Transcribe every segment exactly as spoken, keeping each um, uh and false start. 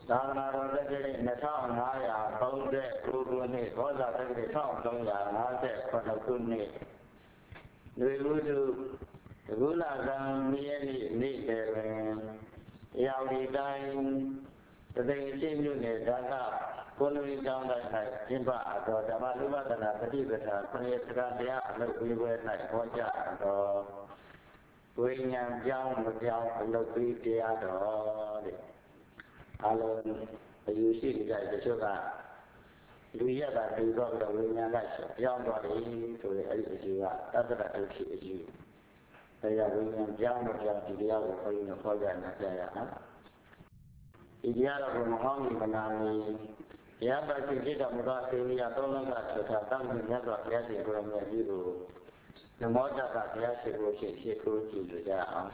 သာသနာတော်တက္ကရာနှစ်ထောင်ငါးရာသုံးဆယ်ကိုးခုနှစ်ဘောဇာတက္ကရာတစ်ထောင်သုံးရာငါးဆယ်ခုနှစ်ခုနှစ်လူဦးစုတကူလာကံမြည့်နေ့နေ့တည်းတွင်ရောက်ဒီတိုင်းတသိန်းရှိမြို့နယ်ဒါကကိုလူကြီးကျောင်းတိုင်း၌ကျင်းပတော်ဓမ္မလူပဒနာပฏิပဒါခရစ်စကားတရားအလုပ်ပြီးပွဲ၌ဟောကြားတော်ဝိညာဉ်ကြောင်းမကြောင်းအလုပ်ပြီးတရားတော်တဲ့အလုံးအယူရှိကြတဲ့တချို့ကလူရတာလူတော့ဝိညာဉ်ကကြောင်းတော်တယ်ဆိုတဲ့အဲ့ဒီအယူကတတ္တရဒုက္ခိအယူဒါကြောင့်ဝိညာဉ်ကြောင်းမကြောင်းဒီတရားကိုခေါ်ရင်ခေါ်ကြနေကြရနော်ဒီတရားတော်ကိုမဟောင်းမနာမီတရားပါရှိဖြစ်တော်မူသောသေဝီယသုံးလုံးကဆိုတာတမ်းမြတ်စွာဘုရားရှင်ကိုယ်တော်မြတ်ကြီးကိုနမောတတ္တဘုရားရှိခိုးရှိရှိခိုးကြည့်ကြအောင်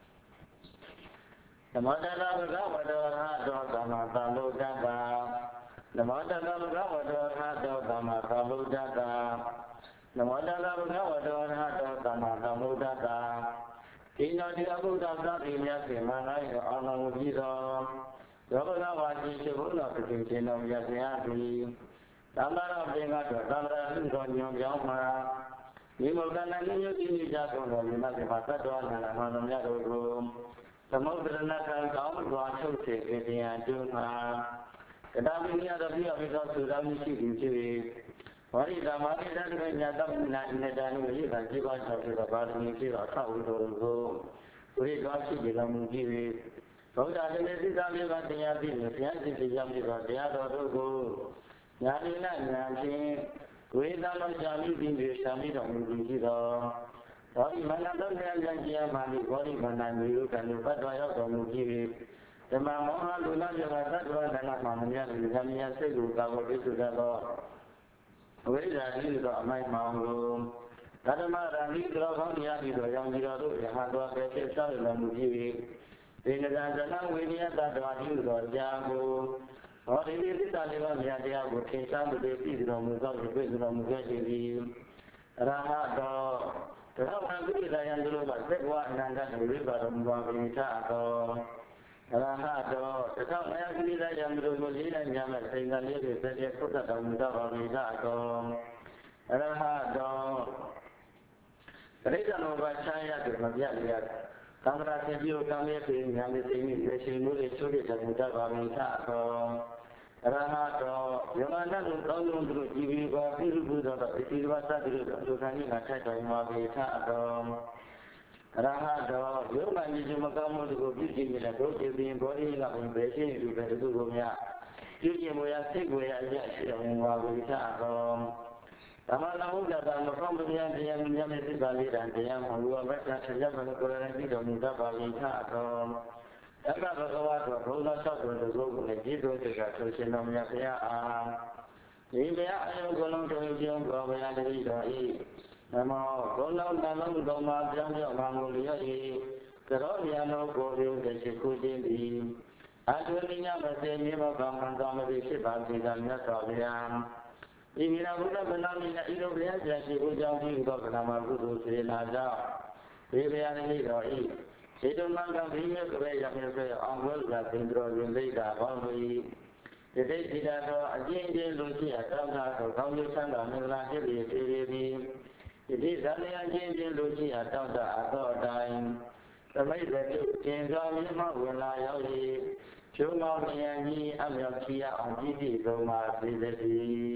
နမောတတ္တဘဂဝတောရဟတောသမ္မာသမ္ဗုဒ္ဓတ္တနမောတတ္တဘဂဝတောရဟတောသမ္မာသမ္ဗုဒ္ဓတ္တနမောတတ္တဘဂဝတောရဟတောသမ္မာသမ္ဗုဒ္ဓတ္တဒီနောဒီအဘုဒ္ဓသတိမြတ်ရှင်မင်္ဂလာကိုအောင်တော်မူပြီးသောသောဘဂဝါရှိရှိဘုရားပြုခြင်းတော်မြတ်ဆရာသည်သမ္မာရပင်ကတော့သမ္မာရလူတော်ညွန်ပြောင်းမှာဒီမုဒ္ဒနာနိယတိနိကြကုန်တော်မြတ်ရှင်မှာသတ္တဝါနာမတော်မြတ်တို့ကိုသမုဒ္ဒရဏခံကောင်းစွာချုပ်စေခြင်းတရားတွင်မှာကတာမိယတော်ပြည့်အသောသုတော်ရှိသည်ဖြစ်၍ဝရိသမာတိတ္တဝိညာတမနာနေတန်ဝိရကជីវချောသောပါရမီရှိသောအဝိတော်ကိုဝိတော်ရှိကြတော်မူကြ၏ဘုရားရှင်ရဲ့သစ္စာမြေကတရားသိလို့ဘုရားရှင်တရားမြေကတရားတော်တို့ကိုညာတိနညာဖြင့်ဝေဒလောရှာမိပြီးပြီးရှာမိတော်မူပြီးသောဘောဓိမန္တတော်ဉာဏ်ဉာဏ်ကြီးမှဒီဘောဓိမန္တမျိုးကလည်းပတ်တော်ရောက်တော်မူပြီးပြီးဓမ္မမောဟလူလပြကသတ္တဝါဒနာမှမများလူဇာမယစိတ်ကိုကာဝတိစုတတ်သောဝိဇာတိသောအမိုက်မောင်ကိုဓမ္မရာဏီတော်ကောင်းတရားပြီးတော့ရောင်ကြီးတော်တို့ယဟန်တော်ပဲဖြစ်ဆောက်တော်မူပြီးပြီးဒီကံဇနဝိနည်းတ္တဝါတိတော်ကြာကိုဟောဒီသစ္စာလေးပါးမြတ်တရားကိုသင်္ချာမှုတွေပြည်တော်မူသောပြည့်စုံတော်မူခဲ့သည်ရဟတော်တရဝံကိရိယံတို့ကသက်ဝအနန္တဝိပါဒမူပါပိဋကတော်ရဟတော်တထောင်အယကိရိယံတို့ကိုလေးနိုင်ကြမဲ့စိန်ကလေးတွေသက်သက်သုတ္တတော်မူသောပိဋကတော်ရဟတော်ပရိစ္ဆေနောဘာချာယတုမပြလျက်သံဃာရှင်ပြုကံရဲ့ပြင်ဉာဏ်နဲ့သိမိရရှင်မှုတွေချုပ်တဲ့တော်မူတတ်ပါမိသတော်ရဟတော်ယမနာတို့ကောင်းလုံးတို့ကြည်ပြီးပါပြုလို့တော်တော်ဒီလိုပါသတ်ပြီးတော့လူခံကြီးကထိုက်တော်မှာပေထတော်ရဟတော်ယောဂန်ကြီးမကောင်းမှုတို့ကိုပြုကြည့်မြင်တဲ့ဒုတိယဘောဓိကဘယ်ပဲရှိနေလို့ပဲဒီလိုကိုမြပြုကြည့်မှုရစိတ်ကိုရအရရှိတော်မှာပေထတော်သမဏမုဒ္ဒတာမကောင်းမှုများတရားများနဲ့သစ္စာလေးတန်တရားမှာဘုရားဘက်ကဆက်ရမယ်ကိုယ်တိုင်ပြီးတော်မူတတ်ပါလိမ့်ထတော်သက္ကဘဂဝါတော်ဘုရားဆောက်တော်သူကိုလည်းကြည်တော်တကဆိုရှင်တော်မြတ်ဘုရားအားဒီဘုရားအယုကိုလုံးတော်ကျုံတော်ဘုရားတတိတော်ဤနမောဘုံလုံးတန်လုံးတော်မှာပြောင်းပြောင်းမှမူလျက်ဤကရောမြတ်တော်ကိုပြုတဲ့ရှိခုခြင်းသည်အတုနိညမစေမြေမောကံမှန်တော်မူဖြစ်ပါစေသောမြတ်စွာဘုရားဒီမိနာဘုရားဗနာမိနာဤလိုဘုရားပြန်ရှိဦးကြောင်းပြီးသောဗနာမှာကုသိုလ်စေနာကြောင့်ဒီဘုရားနေတော်ဤစေတမံကဘိမေကရေရမေဆွေအောင်ဝဲလာသင်္တော်ရင်သိတာဘောင်းမူ၏ဒီတိတ်ဒီတာတော်အကျဉ်းချင်းလူရှိအတောင်းတာသောကောင်းကျိုးချမ်းသာမင်္ဂလာဖြစ်ပြီးစေရသည်ဒီတိဇာလျာချင်းချင်းလူရှိအတောင်းတာအသောအတိုင်းသမိတ်တဲ့ကျင်စွာမြတ်မဝင်လာရောက်၏ကျုံမောင်ဉာဏ်ကြီးအမြောက်ကြီးအောင်ကြည့်ကြည့်ဆုံးပါစေတည်း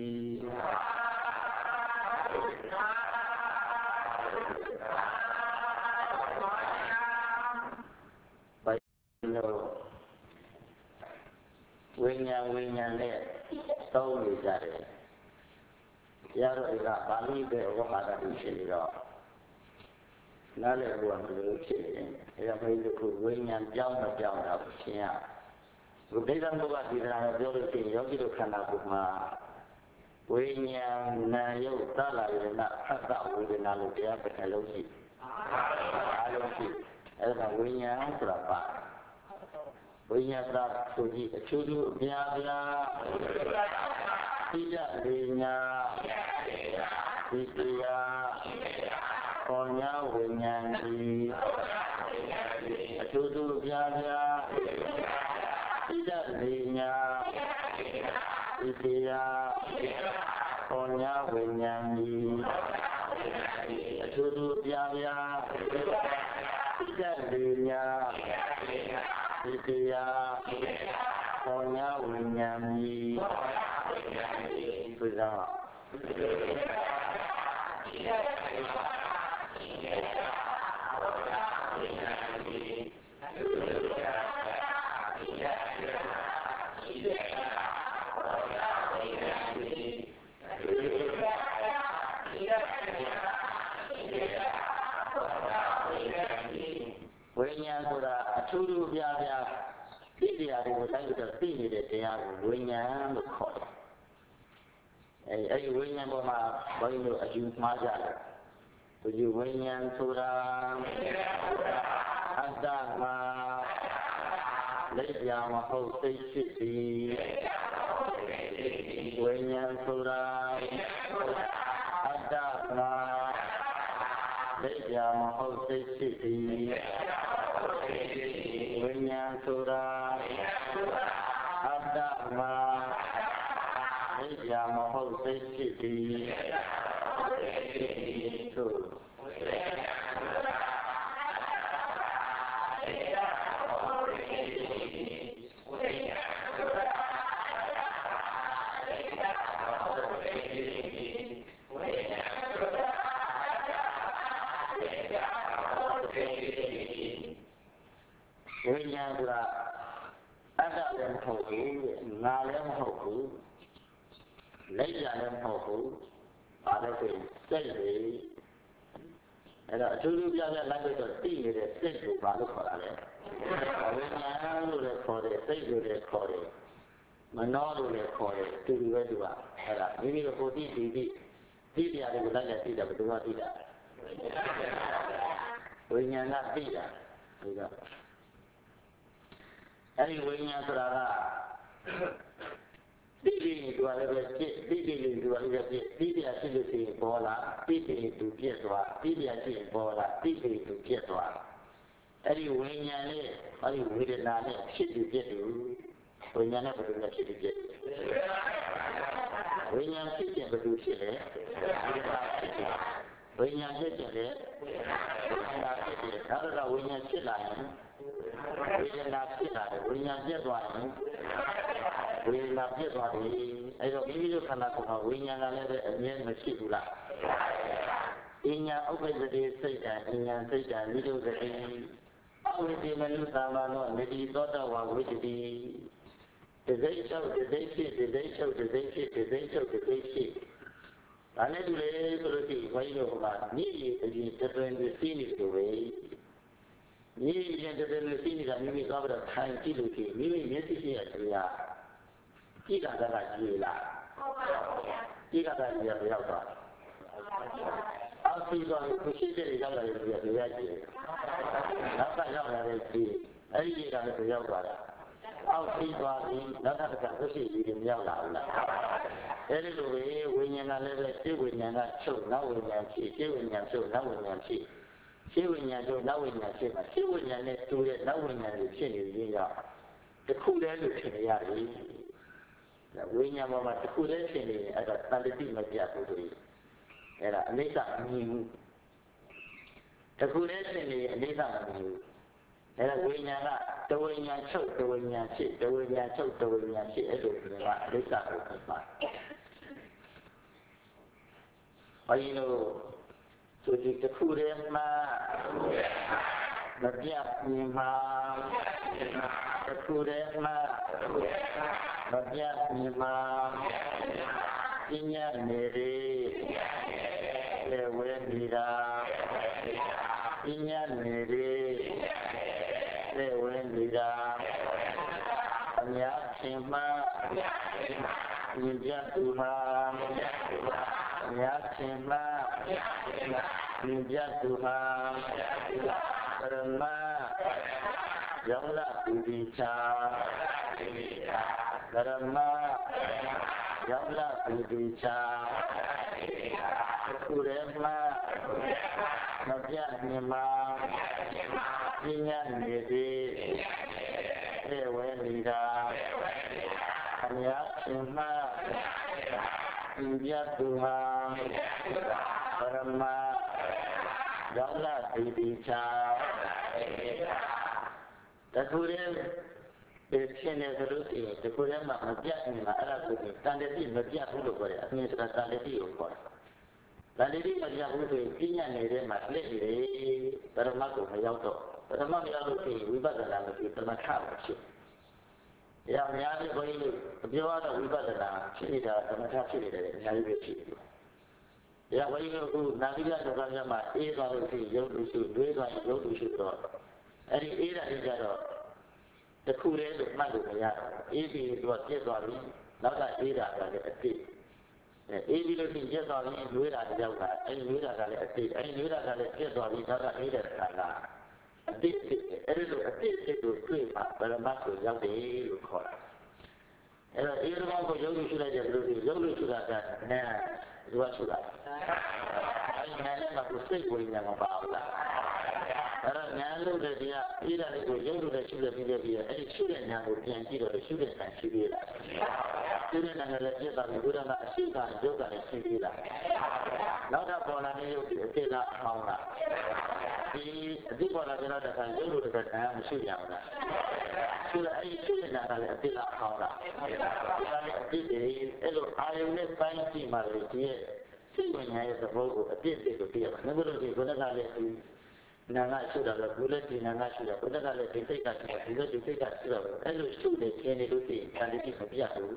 ဝိညာဉ်ဝိညာဉ်နဲ့သုံးနေကြတယ်။တရားတော်ကပါဠိပဲဝါဒတူဖြစ်နေတော့နားလည်ဖို့ကဘယ်လိုဖြစ်လဲ။အဲဒါဘယ်လိုကိုဝိညာဉ်ပြောင်းမပြောင်းတာကိုရှင်းရ။ဘုဒ္ဓံဘုရားဒီကရာပြောလို့ရှိရင်ယောဂီတို့ခန္ဓာကိုယ်မှာဝိညာဉ်နာယုတ်သလာရဏအတ္တဝေဒနာလို့တရားတစ်ခါလုံးရှိ။အားလုံးရှိ။အဲဒါဝိညာဉ်ဆိုတာပါဝိညာဏဆိုကြည့်အချို့ချို့အများပြားသိကြလေညာသိတရားခေါ်ညာဝိညာဉ်ကြီးအချို့ချို့အများပြားသိကြ Linya Itiya Konya Winyami Atudu Pyavya Linya Itiya Konya Winyami Bersama Winya Sura Atudu Pyavya Itiya Konya Winyami Winya Lukhoy Ay Winya Boma Bayu Aju Majal Tuju Winya Sura Adama Leja Mahau Siti Winya Sura Adama Leja Mahau Siti Winya Sura Adama Leja Mahau Siti Winya Sura Ada yang hoku, na yang hoku, leja yang hoku, ada pun sendiri. Ada dulu biasa lagi tu tinggi deh, sendiri baru korang. Winya lu lekor deh, sendiri lekor deh, mana lu lekor deh, tu dua dua. Ada ini tu putih tinggi, tinggi ada bukan ada tidak berdua tidak. Winya nak tidak, tidak. Hari Winya Sura Titi dua lepas Titi dua lepas Titi asyik si bola Titi itu biasa Titi asyik bola Titi itu biasa Hari Winya ni Hari Winya ni asyik biasa Winya ni betul asyik biasa Winya asyik betul asyik Winya asyik Winya asyik Kalau Winya asyik lain Winya asyik ada, Winya asyik tuan, Winya asyik tuan ini. Ayo ini tu kerana kau Winya ni ada ni mesti pula. Inya apa jadi saja, inya saja ni tu jadi. Apa jadi manusia mana jadi toda wah jadi. Jadi show, jadi shit, jadi show, jadi shit, jadi show, jadi shit. Ane tu le kalau si Winya apa ni jadi terus di sini tu wei. Ni yang terdengar sini kan, ni kau bertanya kilo kilo, ni ni sih ya, tiga kata gila, tiga kata dia berapa? Aku itu aku sih dari jalan dia dia je, apa jalan dari sini, hari ini kan berapa? Aku itu aku, nanti kan aku sih di dia jalan. Jadi tu we, we yang ada si we yang ada show, na we yang si, si we yang show, na we yang si. Siwinya tu, nawinya siapa? Siwinya ni tu le, nawinya ni sini ni ya. Terkuda lu sini ya ni. Nawinya mama terkuda sini ada tanda di media tu ni. Era ni tak ni. Terkuda sini ni tak ni. Era winya lah, tawinya cok, tawinya si, tawinya cok, tawinya si itu ni lah. Ni tak apa. Ayuh. Jadi terkuda mah, berjaya ni mah, terkuda mah, berjaya ni mah, inya nere, lewe nira, inya nere, lewe nira, inya cima, inya Tuhan. Ya cima, ya Tuhan, karena janganlah berbicara, karena janganlah berbicara, kurema, nabiya nyema, jinya nede, ဧဝေနိဒာအမြတ်ရှင်မဤပြတ်သူဟာပရမဒေါလတိတိချာတခုတည်းဖြစ်နေသလိုရှိရင်တခုတည်းမှမပြတ်နေတာအဲ့ဒါဆိုရင်တန်တတိမပြတ်ဘူးလို့ပြောတယ်အမြင်ဆိုတာတန်တတိကိုခေါ်တယ်တန်တတိမပြတ်ဘူးဆိုရင်ပြညာနေတဲ့မှာလက်နေတယ်ပရမတ်ကိုမရောက်တော့ပရမတ်မရောက်လို့ရှိရင်ဝိပဿနာမရှိသမထပဲဖြစ်တယ်။အများကြီးဘုန်းကြီးပြောရတော့ဝိပဿနာဖြစ်နေတာသမထဖြစ်နေတယ်အများကြီးပဲဖြစ်တယ်။ဒါဘုန်းကြီးကအခုနာဂိယဒုက္ခမြတ်မှာအေးသွားလို့ရှိရင်ရုပ်တုရှိတွေးသွားရင်ရုပ်တုရှိတော့အဲ့ဒီအေးတာလေးကြတော့တခုတည်းလို့မှတ်လို့မရတော့အေးပြီးတော့ပြည့်သွားပြီနောက်ကအေးတာကလည်းအတိတ်အေးပြီးလို့ရှိရင်ပြည့်သွားပြီလွေးတာကြောက်ကအဲ့ဒီလွေးတာကလည်းအတိတ်အဲ့ဒီလွေးတာကလည်းပြည့်သွားပြီနောက်ကအေးတဲ့ခါကအတိတ်အဲ့ဒီလိုအတိတ်ကိုတွေ့မှပရမတ်ကိုရောက်တယ်လို့ခေါ်တာအဲ့တော့အေးတော်ကိုရုပ်လို့ရှိလိုက်တဲ့ဘယ်လိုဒီရုပ်လို့ရှိတာကနာဒီဝါရှိတာအဲ့ဒီနာနဲ့ကစိတ်ကိုဉာဏ်မပါဘူးလားအဲ့တော့ဉာဏ်လို့တဲ့တရားအေးတာလေးကိုရုပ်လို့တဲ့ရှိတဲ့ပြီးတဲ့ပြီးအဲ့ဒီရှိတဲ့ဉာဏ်ကိုပြန်ကြည့်တော့ရှိတဲ့ဉာဏ်ရှိသေးလားရှိတဲ့ဉာဏ်လည်းပြတ်သွားပြီဘုရားကအရှိကရုပ်ကလည်းရှိသေးလားနောက်တော့ပေါ်လာတဲ့ရုပ်ဒီအတိတ်ကအဟောင်းလားဒီအတိတ်ပေါ်လာတဲ့တော့တခါရုပ်လို့တဲ့တရားမရှိကြဘူးလားရှိတဲ့အဲ့ဒီရှိတဲ့ဉာဏ်ကလည်းအတိတ်ကအဟောင်းလားဒါလည်းအတိတ်တွေအဲ့လိုအာယုန်နဲ့ပိုင်းကြည့်မှလေဒီရဲ့စိတ်ဉာဏ်ရဲ့သဘောကိုအတိတ်တွေကိုသိရမှာငါတို့ဒီဘုရားကလည်းဒီနာငါရှုတာလည်းဘုလည်းဒီနာငါရှုတာဘုရားကလည်းဒီစိတ်ကရှုတာဒီလိုဒီစိတ်ကရှုတာအဲ့လိုရှုနေခြင်းနေလို့ရှိရင်တန်တိမပြတ်ဘူး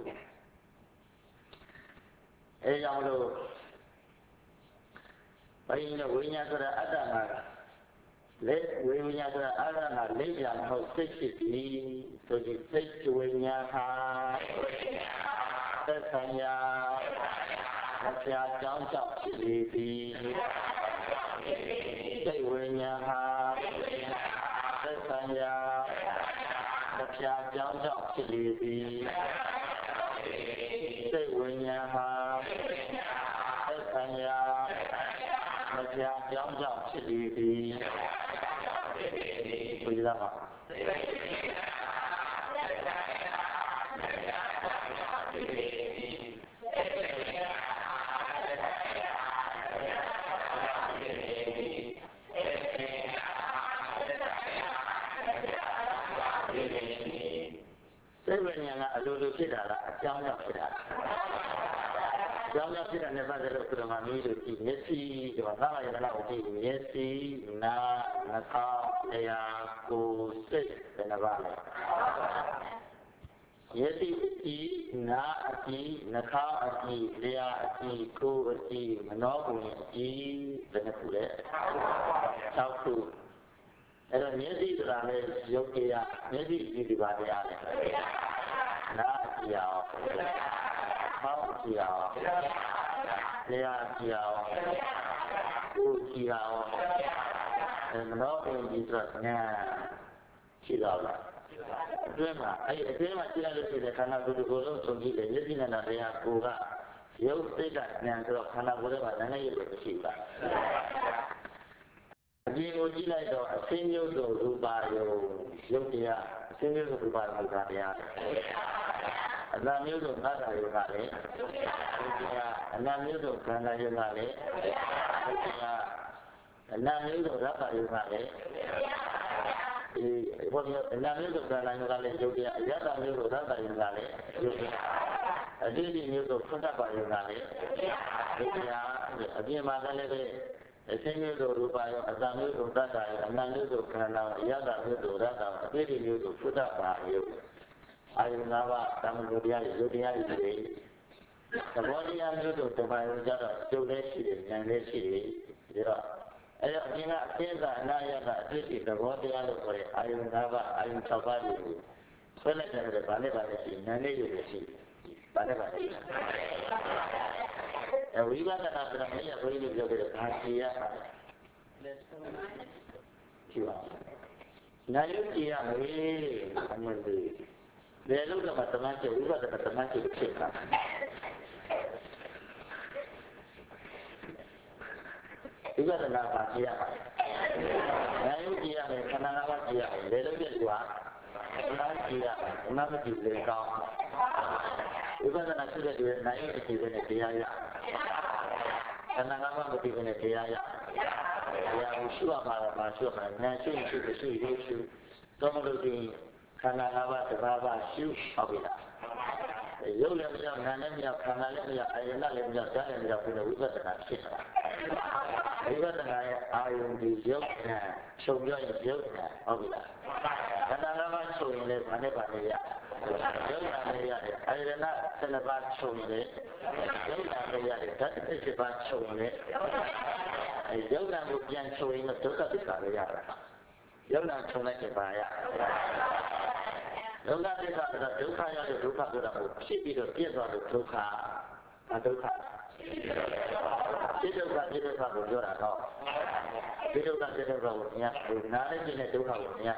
အဲကြောင့်လို့ဘိညာဝိညာဆိုတာအတ္တမှာလေဝိညာဆိုတာအတ္တမှာလေးပြမဟုတ်စိတ်ဖြစ်ပြီးဆိုဒီစိတ်ဝိညာဟာသက်ဆိုင်ရာအပြာကြောင့်ကြောင့်ဖြစ်နေသည်စိတ်ဝိညာဟာသက်ဆိုင်ရာအပြာကြောင့်ကြောင့်ဖြစ်နေသည်စိတ်ဝိညာဟာသက်ဆိုင်ရာအပြာကြောင့်ကြောင့်ဖြစ်နေသည်ဘုရားပါစိတ်ဝိညာဉ်ကအလိုလိုဖြစ်တာလားအကြောင်းကြောင့်ဖြစ်တာလားအကြောင်းကြောင့်ဖြစ်တာနဲ့ပတ်သက်လို့ဘုရားမမျိုးတို့ဒီမျက်စိဒီမှာသာမယနာကိုကြည့်မျက်စိနာနှာခေါင်းလျှာကိုယ်စိတ်ဘယ်နှပါလဲမျက်စိအကြည့်နားအကြည့်နှာခေါင်းအကြည့်လျှာအကြည့်ကိုယ်အကြည့်မနောကိုယ်အကြည့်ဘယ်နှခုလဲ၆ခုအဲ့တော့မျက်စိဆိုတာလည်းယုတ်တရားမျက်စိကြည့်ဒီပါတရားလေနားကြည့်အောင်ဟောင်းကြည့်အောင်လျှာကြည့်အောင်ကိုယ်ကြည့်အောင်အဲ့မနောကိုယ်ကြည့်ဆိုတာညာရှိတော့လားအတွင်းမှာအဲ့အတွင်းမှာကြည့်ရလို့ရှိတဲ့ခန္ဓာကိုယ်ကိုယ်လုံးဆုံးကြည့်တယ်မျက်စိနဲ့နားတရားကိုယ်ကရုပ်စိတ်ကဉာဏ်ဆိုတော့ခန္ဓာကိုယ်ထဲမှာနာနဲ့ရုပ်ကိုရှိတာအပြင်ကိုကြည့်လိုက်တော့အစင်းမျိုးစုံရူပါယုံရုပ်တရားအစင်းမျိုးစုံရူပါယုံတရားအနာမျိုးစုံသတ္တယုံကလည်းရုပ်တရားအနာမျိုးစုံခန္ဓာယုံကလည်းရုပ်တရားအနာမျိုးစုံရတ္တယုံကလည်းဒီဘောဓိအနာမျိုးစုံခန္ဓာယုံကလည်းရုပ်တရားအယတ္တမျိုးစုံရတ္တယုံကလည်းရုပ်တရားအတိအကျမျိုးစုံဖွင့်တတ်ပါယုံကလည်းရုပ်တရားအပြင်မှာလည်းပဲအစင်းမျိုးတို့ရူပါယောအတ္တမျိုးတို့တတ္တယောအနန္တမျိုးတို့ခန္ဓာအယတ္တမျိုးတို့ရတ္တအပိဋိမျိုးတို့ဖုဒ္ဓပါယောအာယုနာဘသံဃာတရားရုပ်တရားတွေသဘောတရားမျိုးတို့တပါးကြတော့ကျုပ်လည်းရှိတယ်ဉာဏ်လည်းရှိတယ်ဒါတော့အဲ့တော့အရင်ကအသင်းကအနာယကအတိတ်သဘောတရားလို့ခေါ်တဲ့အာယုနာဘအာယု၆ပါးကိုဆွဲလိုက်တယ်ဗာနဲ့ဗာနဲ့ရှိဉာဏ်လေးတွေရှိဗာနဲ့ဗာနဲ့အဝိပဿနာဆိုတာမင်းရဘုန်းကြီးတို့ပြောတဲ့အာစီယကြည့်ပါနာယုကြည်ရမေးအမှန်တည်းဘယ်လိုတော့တမန်ကျဝိပဿနာတမန်ကျဖြစ်တာဝိပဿနာပါကြည့်ရပါနာယုကြည်ရမယ်ခန္ဓာငါးပါးကြည်ရမယ်ဘယ်လိုဖြစ်သွားနာကြည့်ရနာမကြည့်လေကောင်းဝိပဿနာရှိတဲ့တွေနိုင်ရဲ့အခြေအနေတရားရခန္ဓာငါးပါးမသိဘဲနဲ့တရားရတရားကိုရှုရမှာပါရှုရမှာနာရှုရှုရှုရုပ်ရှုတော့မလို့ဒီခန္ဓာငါးပါးတစ်ပါးပါရှုဟုတ်ပြီလားရုပ်လည်းမရောက်နာလည်းမရောက်ခန္ဓာလည်းမရောက်အာယနာလည်းမရောက်ဓာတ်လည်းမရောက်ပြီးတော့ဝိပဿနာဖြစ်တာဝိပဿနာရဲ့အာယုန်ဒီရုပ်နဲ့ချုပ်ပြောရင်ရုပ်နဲ့ဟုတ်ပြီလားခန္ဓာငါးပါးချုပ်ရင်လည်းဘာနဲ့ပါလဲရရုပ်နာလည်းရတယ်အာယနာဆယ်နှစ်ပါးချုပ်ရင်လည်းရုပ်နာလည်းရတယ်ဓာတ်တစ်สิบပါးချုပ်ရင်လည်းအဲရုပ်နာကိုပြန်ချုပ်ရင်တော့ဒုက္ခသစ္စာလည်းရတာရုပ်နာချုပ်လိုက်တဲ့ပါရဒုက္ခသစ္စာကဒုက္ခရတဲ့ဒုက္ခဆိုတာကိုဖြစ်ပြီးတော့ပြည့်သွားလို့ဒုက္ခအဒုက္ခဒီဒုက္ခဒီဒုက္ခကိုပြောတာတော့ဒီဒုက္ခဒီဒုက္ခကိုညာကိုနားလည်းနေတဲ့ဒုက္ခကိုညာ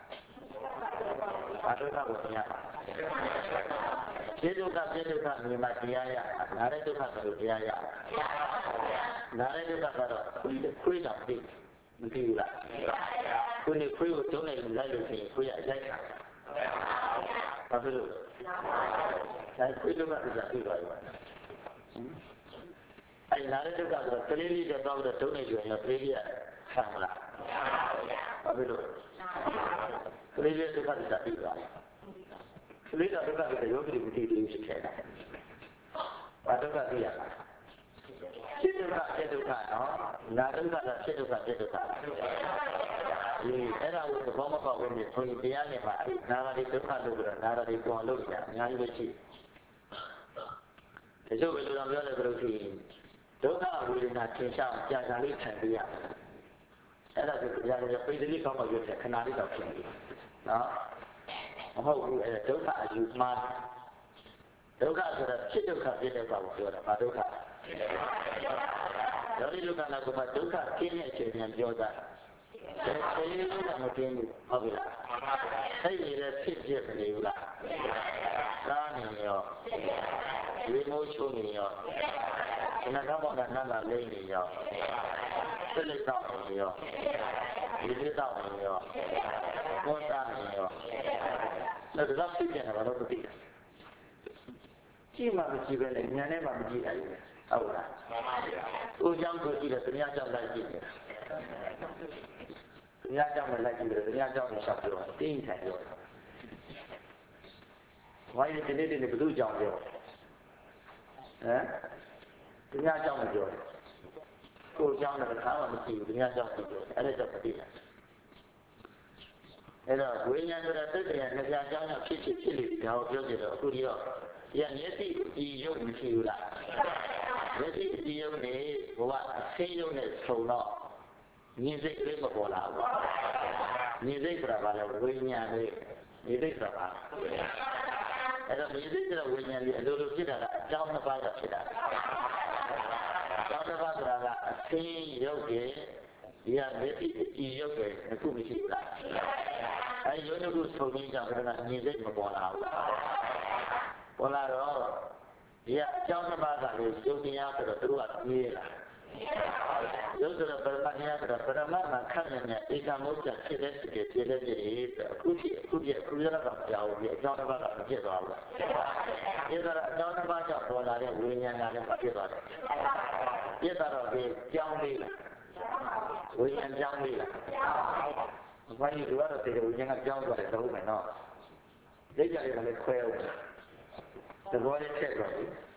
အဒုက္ခကိုညာဒီဒုက္ခဒီဒုက္ခမြင်မှတရားရနားတဲ့ဒုက္ခကိုတရားရနားတဲ့ဒုက္ခကတော့ခွေးတော့သိမသိဘူးလားကိုယ်နဲ့ခွေးကိုတုံးလိုက်လိုက်လို့ရှိရင်ခွေးရရိုက်တာဘာဖြစ်လို့အဲခွေးတို့ကကြာပြသွားပြီအဲနားတဲ့ဒုက္ခဆိုကလေးလေးတော့တော့တုံးနေကြရင်ကလေးလေးရဆံမလားဘာဖြစ်လို့ကလေးလေးဒုက္ခကြာပြသွားတယ်ကလေးတော့ဒုက္ခကယောဂီမသိသေးဘူးဖြစ်နေတာဘာဒုက္ခသိရလားဖြစ်ဒုက္ခဖြစ်ဒုက္ခနော်နာဒုက္ခကဖြစ်ဒုက္ခဖြစ်ဒုက္ခဒီအဲ့ဒါကိုသဘောမပေါက်ဘူးနေဆိုရင်တရားနဲ့ပါနာရတိဒုက္ခလို့ပြောတာနာရတိပေါ်လို့ရအများကြီးပဲရှိတယ်ဒါကြောင့်ဘယ်လိုလဲပြောလဲဆိုလို့ရှိရင်ဒုက္ခဝေဒနာသင်ရှားကြာကြာလေးခံပြရအဲ့ဒါကိုကြာကြာပိဋကလေးကောင်းမှရွတ်တယ်ခဏလေးတော့ဖြစ်ပြီနော်မဟုတ်ဘူးအဲ့ဒုက္ခအယူမှားဒုက္ခဆိုတာဖြစ်ဒုက္ခဖြစ်တဲ့ကောင်ကိုပြောတာဘာဒုက္ခယောဂီလူကနာကမှဒုက္ခကျင်းတဲ့အချိန်ပြန်ပြောတာဆေးလို့မကျင်းဘူးဟုတ်ပြီလားအဲ့ဒီလည်းဖြစ်ဖြစ်နေဘူးလားစားနေရောဝိမိုးချုံနေရောခဏတော့ကနာလာလေးနေရောစိတ်လက်တော့နေရောဒီလိုတော့နေရောဘောစားနေရောလည်းတော့ဖြစ်နေတာဘာလို့မသိလဲကြည့်မှမကြည့်ပဲနဲ့ညာနဲ့မှမကြည့်နိုင်ဘူးဟုတ်လားကိုကြောင့်ကိုကြည့်တယ်တရားကြောင့်လိုက်ကြည့်တယ်တရားကြောင့်မလိုက်ကြည့်တယ်တရားကြောင့်ရှောက်ပြောတင်းထိုင်ပြောဝိုင်းတဲ့နေ့တည်းဘယ်သူကြောင့်ပြောဟမ်တရားကြောင့်မပြောကိုကြောင့်လည်းခါမှမကြည့်ဘူးတရားကြောင့်ပြောအဲ့ဒါကြောင့်မသိဘူးအဲ့တော့ဝိညာဉ်ဆိုတာတက်တရားနှစ်ပြားကြောင့်ဖြစ်ဖြစ်ဖြစ်လို့ဒါကိုပြောကြတော့အခုဒီတော့ဒီမျက်စိဒီရုပ်မရှိဘူးလားမျက်စိဒီရုပ်နဲ့ဘဝအဆင်းရုပ်နဲ့ဆုံတော့မြင်စိတ်လေးမပေါ်လာဘူးမြင်စိတ်ဆိုတာဘာလဲဝိညာဉ်လေးမြင်စိတ်ဆိုတာဘာအဲ့တော့မြင်စိတ်ဆိုတာဝိညာဉ်လေးအလိုလိုဖြစ်တာကအကြောင်းနှစ်ပါးကဖြစ်တာအကြောင်းတစ်ပါးဆိုတာကအဆင်းရုပ်ရဲ့ဒီကမျက်စိဒီရုပ်ရဲ့အခုမရှိဘူးလားအဲရုပ်တစ်ခုဆုံခြင်းကြောင့်ခန္ဓာမြင်စိတ်မပေါ်လာဘူးပေါ်လာတော့ဒီကအကြောင်းတစ်ပါးကလေယုံတရားဆိုတော့သူတို့ကပြေးလာရုပ်ဆိုတော့ပရမတ်တရားဆိုတော့ပရမတ်မှာခန့်နေတဲ့ဧကမုတ်ချက်ဖြစ်တဲ့ဖြစ်တဲ့ဖြစ်တဲ့အခုဖြစ်အခုဖြစ်အခုရတာကြောက်ပြီးအကြောင်းတစ်ပါးကမဖြစ်သွားဘူးဒီကတော့အကြောင်းတစ်ပါးကြောင့်ပေါ်လာတဲ့ဝိညာဏနဲ့ဖြစ်သွားတယ်ဖြစ်သွားတော့ဒီကြောင်းလေးဝိညာဉ်ကြောင်းလေးဘာလို့ဒီကတော့ဒီဝိညာဉ်ကကြောင်းသွားတယ်တော့မယ်နော်လက်ကြလေးကလည်းခွဲအောင်သဘောနဲ့ချက်တော့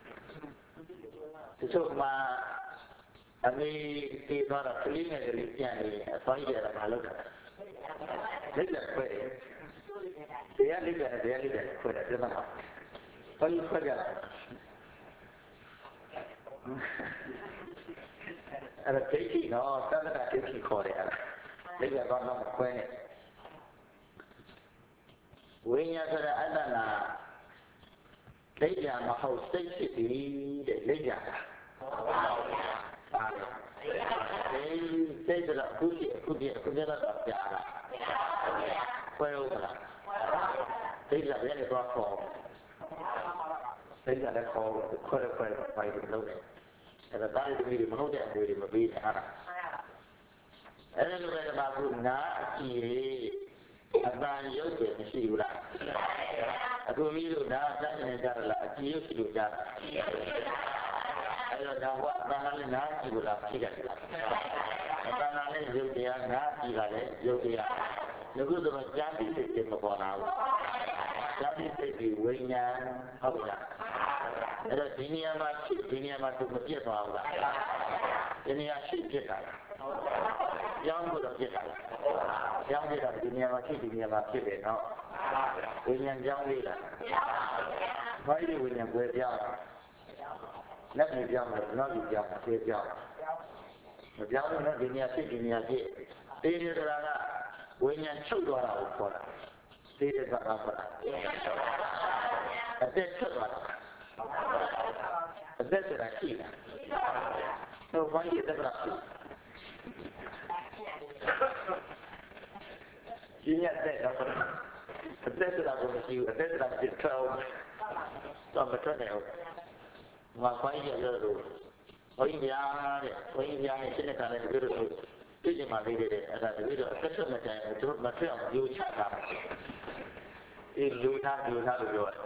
ဒီချုပ်မှာအမေဒီတော့ကလေးငယ်လေးပြန်နေအဖိုင်းရတာမလုပ်တာလက်ကြခွဲတယ်တရားလေးကတရားလေးကခွဲတယ်ပြန်တော့ဘာလို့ခွဲကြလဲအဲ့ဒါဒိဋ္ဌိနော်သက္ကတာဒိဋ္ဌိခေါ်တယ်အဲ့ဒါလက်ကြတော့တော့ခွဲနေဝိညာဉ်ဆိုတာအတ္တနာလိပ်ပြာမဟုတ်စိတ်ဖြစ်ပြီတဲ့လိပ်ပြာတာဟာဒီစိတ်ကအခုကြည့်အခုကြည့်အခုကြည့်တော့ပြာတာခွဲဦးမလားလိပ်ပြာလည်းတော့ခေါ်လိပ်ပြာလည်းခေါ်ခွဲခွဲပိုင်လို့တယ်အဲ့ဒါတိုင်းဒီလိုမဟုတ်တဲ့အတွေ့အကြုံမပေးနဲ့ဟာအဲ့ဒါလိုပဲပါခုနာအကြည့်အတန်ရုပ်တွေမရှိဘူးလားအခုမိတို့ဒါတန်းနေကြလားအကြည့်ရုပ်ရှိလို့ကြတာအဲ့တော့ဒါကအတန်လည်းနားကြည့်လို့လားရှိတယ်လားအတန်လည်းရုပ်တရားနားကြည့်တာလည်းရုပ်တရားအခုတော့ကြားပြီးစိတ်တွေမပေါ်လာဘူးကြားပြီးစိတ်တွေဝိညာဉ်ဟုတ်လားအဲ့တော့ဒီနေရာမှာရှိဒီနေရာမှာသူမပြတ်သွားဘူးလားဒီနေရာရှိပြတ်တာကြောင်းလို့ပြတ်တာကြောင်းပြတ်တာဒီနေရာမှာရှိဒီနေရာမှာဖြစ်တယ်နော်ဝိညာဉ်ကြောင်းလေးလားဘာလို့ဝိညာဉ်ပွဲပြောင်းလက်နဲ့ပြောင်းတယ်နောက်ပြီးပြောင်းတယ်ဆေးပြောင်းမပြောင်းလို့ဒီနေရာရှိဒီနေရာဖြစ်ဒီနေရာကဝိညာဉ်ချုပ်သွားတာကိုခေါ်တာသိတဲ့ကဘာလဲအသက်ချုပ်သွားတာအသက်ဆိုတာရှိတာတော့ဘာကြီးတဲ့ကဒီညက်တဲ့အသက်ဆိုတာကိုမရှိဘူးအသက်ဆိုတာဖြစ်တော့တော့မထွက်နိုင်ဘူးငါခွိုင်းရလို့ဘုန်းကြီးများတဲ့ဘုန်းကြီးများနဲ့ရှင်းတဲ့ခါနဲ့ဒီလိုလိုသိချင်မှလေးတဲ့အဲ့ဒါတပည့်တော်အသက်ထွက်မတိုင်ဘူးသူမထွက်အောင်ပြောချတာအေးလူသားလူသားလို့ပြောတယ်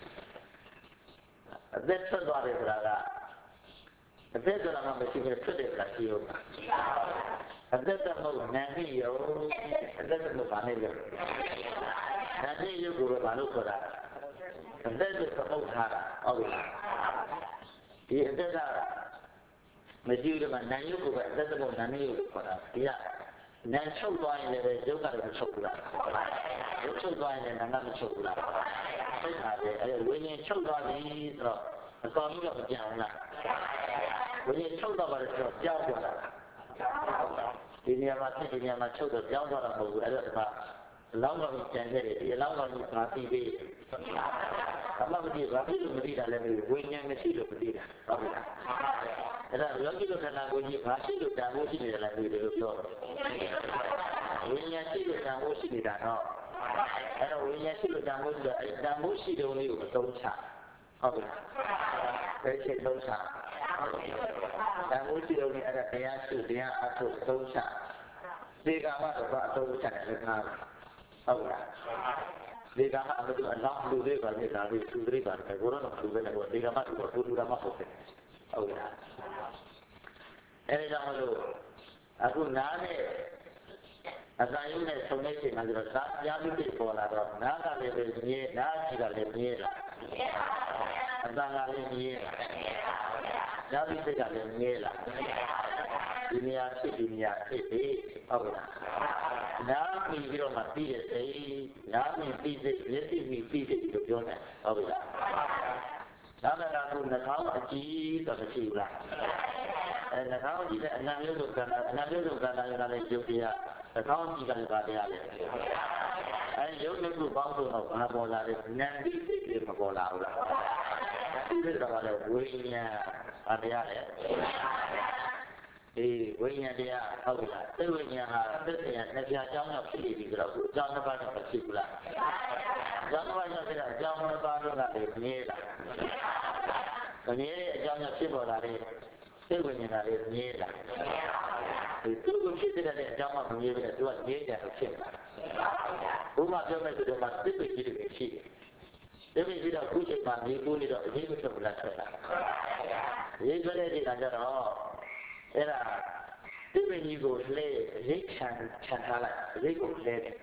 အသက်ထွက်သွားတယ်ဆိုတာကအသက်ဆိုတာမှမရှိဘဲထွက်တယ်ဆိုတာရှိရောအသက်တမဟုတ်နာနေရောအသက်တမဟုတ်ဘာနဲ့ရောနာနေရုပ်ကိုဘာလို့ခေါ်တာအသက်ကိုသမုတ်ထားတာဟုတ်လားဒီအသက်ကမရှိဘူးကနာယုတ်ကိုပဲအသက်သမုတ်နာနေရုပ်ကိုခေါ်တာဒီကနာချုပ်သွားရင်လည်းရုပ်ကလည်းမချုပ်ဘူးလားရုပ်ချုပ်သွားရင်လည်းနာကမချုပ်ဘူးလားချုပ်တာပဲအဲဝိညာဉ်ချုပ်သွားပြီဆိုတော့အကောင်ကြီးတော့မပြောင်းလားဝိညာဉ်ချုပ်သွားပါလို့ဆိုတော့ကြောက်သွားတာဒီနေရာမှာဖြစ်ဒီနေရာမှာချုပ်တော့ကြောက်သွားတာမဟုတ်ဘူးအဲ့တော့ဒီမှာအလောင်းတော်ကိုကြံခဲ့တယ်ဒီအလောင်းတော်ကိုငါသိပြီအမှန်တကယ်ဘာဖြစ်လို့မသိတာလဲဝိညာဉ်မရှိလို့မသိတာဟုတ်ပြီလားအဲ့ဒါလောကီလိုခန္ဓာကိုယ်ကြီးဘာရှိလို့တန်ဖိုးရှိနေတယ်လဲဒီလိုပြောတော့ဝိညာဉ်ရှိလို့တန်ဖိုးရှိနေတာတော့အဲ့တော့ဝိညာဉ်ရှိလို့တန်ဖိုးရှိတော့အဲ့တန်ဖိုးရှိတဲ့ဦးလေးကိုအသုံးချဟုတ်ပြီလားဘယ်ချိန်သုံးချတန်ဖိုးရှိတဲ့ဦးလေးအဲ့ဒါတရားရှိတရားအထုအသုံးချဒီကမှတော့အသုံးချတယ်ခါဟုတ်လားဒီကမှအတူအလောင်းလူတွေကလည်းဒါလေးသူတွေကလည်းဘောရတော့လူတွေလည်းဒီကမှသူတို့လူကမှဟုတ်တယ်ဟုတ်လားအဲဒီကြောင့်မလို့အခုနားနဲ့အစာရုံးနဲ့ဆုံနေချိန်မှာကျတော့သာကြားပြီးပေါ်လာတော့နားကလည်းပဲမြဲနားကြည့်ကလည်းမြဲလာအစာကလည်းမြဲလာကြားပြီးစိတ်ကလည်းမြဲလာဒီနေရာဖြစ်ဒီနေရာဖြစ်ပြီဟုတ်လားနားပြီးပြီးတော့မှပြီးတဲ့စိတ်နားပြီးပြီးတဲ့မျက်စိပြီးပြီးတဲ့လို့ပြောတယ်ဟုတ်လားဒါမှလည်းအခုနှာခေါင်းအကြည့်တော့မရှိဘူးလားအဲနှာခေါင်းကြည့်တဲ့အနံမျိုးစုကံအနံမျိုးစုကံတိုင်းကလည်းယုတ်တရားနှာခေါင်းကြည့်ကလည်းပါတရားလေအဲယုတ်နှစ်ခုပေါင်းစုံတော့ဘာပေါ်လာလဲဉာဏ်ပြီးပြီးမပေါ်လာဘူးလားဒီလိုတော့လည်းဝိညာဉ်ပါတရားလေအေးဝိညာဉ်တရားဟုတ်လားသိဝိညာဉ်ဟာသစ္စာနှစ်ပြားအကြောင်းကြောင့်ဖြစ်နေပြီဆိုတော့အကြောင်းနှစ်ပါးတော့ဖြစ်ဘူးလားအကြောင်းနှစ်ပါးကြောင့်ဖြစ်တာအကြောင်းနှစ်ပါးတော့လည်းမြဲလားမမြဲတဲ့အကြောင်းကြောင့်ဖြစ်ပေါ်လာတဲ့သိဝိညာဉ်ကလည်းမြဲလားဒီသူ့ကိုဖြစ်တဲ့အကြောင်းမှမမြဲဘူးသူကမြဲတယ်လို့ဖြစ်လာဘုရားပြောမဲ့ဆိုတော့မှသိပ္ပကြီးတွေရှိတယ်သိပ္ပကြီးတော့ခုချိန်မှာမြေပိုးနေတော့အရေးမထွက်ဘူးလားထွက်လာအရေးထွက်တဲ့ဒီကကြတော့အဲ့ဒါသိပ္ပကြီးကိုလဲရိတ်ချန်ချန်ထားလိုက်ရိတ်ကိုလဲတယ်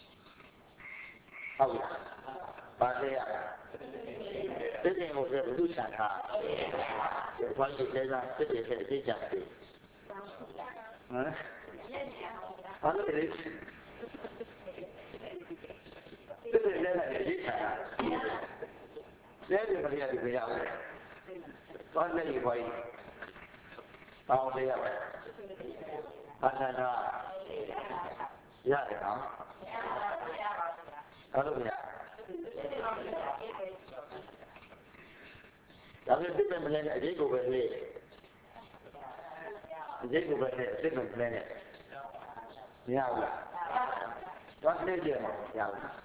ဟုတ်လားဘာလဲရသိပ္ပကြီးကိုလဲဘုသူချန်ထားဘာလို့လဲကသိပ္ပကြီးကိုသိချန်တယ်ဟမ်ဘာလို့လဲသိပ္ပကြီးလဲရိတ်ချန်တာလဲတယ်မရဘူးမရဘူးဘာလဲဒီဘာပေါင်းလေးရတယ်။ဘာသာနာရတယ်နော်။ဟုတ်လို့မရ။ဒါပေမဲ့ဒီမလဲအရေးကိုပဲလေ။အရေးကိုပဲလေအစ်မလဲနဲ့မရဘူးလား။တော့နေကြမရဘူး။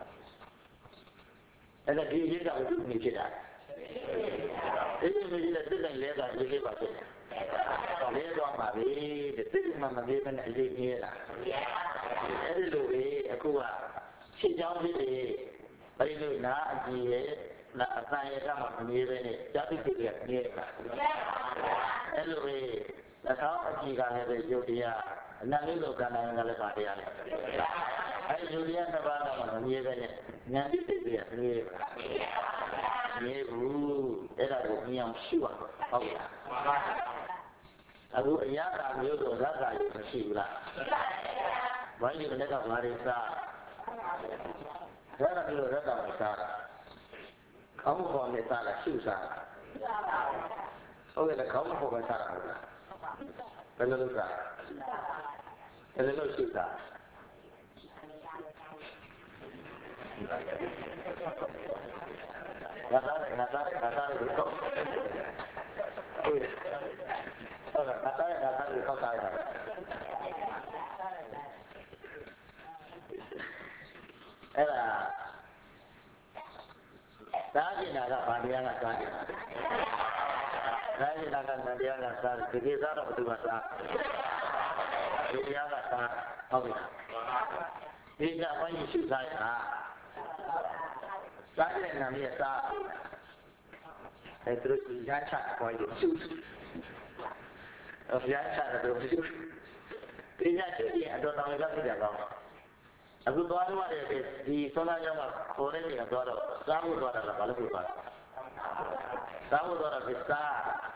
အဲ့ဒါဒီအရေးကဘယ်လိုနေဖြစ်တာ။ဒီလိုမျိုးလည်းသိတယ်လဲတာရေးလေးပါဖြစ်တယ်။လဲတော့ပါပြီတဲ့သိမှမလေးမနဲ့အရေးကြီးလားအဲ့ဒီလိုပဲအခုကဖြစ်ကြောင်းဖြစ်တယ်အဲ့ဒီလိုနာအကြည့်ရဲ့နာအတန်ရကမှမနေပဲနဲ့ဇာတိဖြစ်တဲ့နေပါအဲ့လိုပဲအထောက်အကြည့်ကလည်းပဲယုတ်တရားအနန္တလောကနာကလည်းပါတရားလေအဲ့ဒီယုတ်တရားတစ်ပါးကမှမနေပဲနဲ့ဉာဏ်ဖြစ်တဲ့နေပါနေဘူးအဲ့ဒါကိုမြင်အောင်ရှုရဟုတ်လားအခုအရာကမျိုးတော့ဇာတာရုပ်မရှိဘူးလားဘာလို့လဲကဘာရိစားဇာတာမျိုးဇာတာမစားခေါင်းပေါ်နဲ့စားလားရှုစားဟုတ်ကဲ့ခေါင်းပေါ်ပဲစားတာဟုတ်လားဘယ်လိုလုပ်စားဘယ်လိုလုပ်ရှုစားငါသားငါသားငါသားကိုတော့ဟုတ်ဟုတ်ငါသားငါသားကိုတော့စားရတယ်အဲ့ဒါစားကျင်တာကဗာတရားကစားကျင်တာစားကျင်တာကဗာတရားကစားဒီကိစ္စတော့ဘယ်သူမှစားဒီတရားကစားဟုတ်ပြီဒီကဘာကြီးရှုစားရတာစားတဲ့နာမည်စားအဲ့ဒါကိုရချခေါ်ရရှုအပြားချတော့ရှုဒီညရှုရင်အတော်တော်လေးဖြစ်ကြတော့အခုသွားတော့ဒီဆောနာကြောင့်ခေါ်တဲ့နေရာသွားတော့စားဖို့သွားတာလားဘာလို့သွားတာစားဖို့သွားတာဖြစ်စား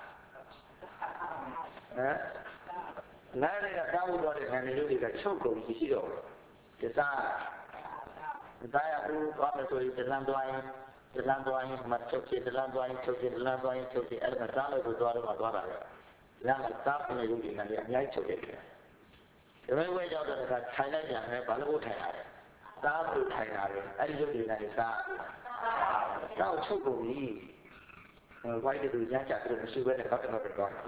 ဟမ်နားတွေကစားဖို့သွားတဲ့နေရာတွေကချုပ်ကုန်ရှိတော့ဒီစားဒါရဘူးသွားမယ်ဆိုရင်တလန်သွားရင်တလန်သွားရင်မချုပ်ချင်တလန်သွားရင်ချုပ်ချင်တလန်သွားရင်ချုပ်ချင်အဲ့ဒါစားလို့သွားတော့သွားတာလေလမ်းကစားဖို့နေလို့ဒီနေရာအများကြီးချုပ်တယ်ဒီမဲ့ဝဲကြောက်တဲ့အခါထိုင်လိုက်ပြန်တယ်ဘာလို့ထိုင်ရလဲစားဖို့ထိုင်တာပဲအဲ့ဒီရုပ်တွေနဲ့စားတော့ချုပ်ကုန်ပြီဝိုင်းတူရမ်းချတယ်မရှိဘဲနဲ့တော့တော့တော့ဒါ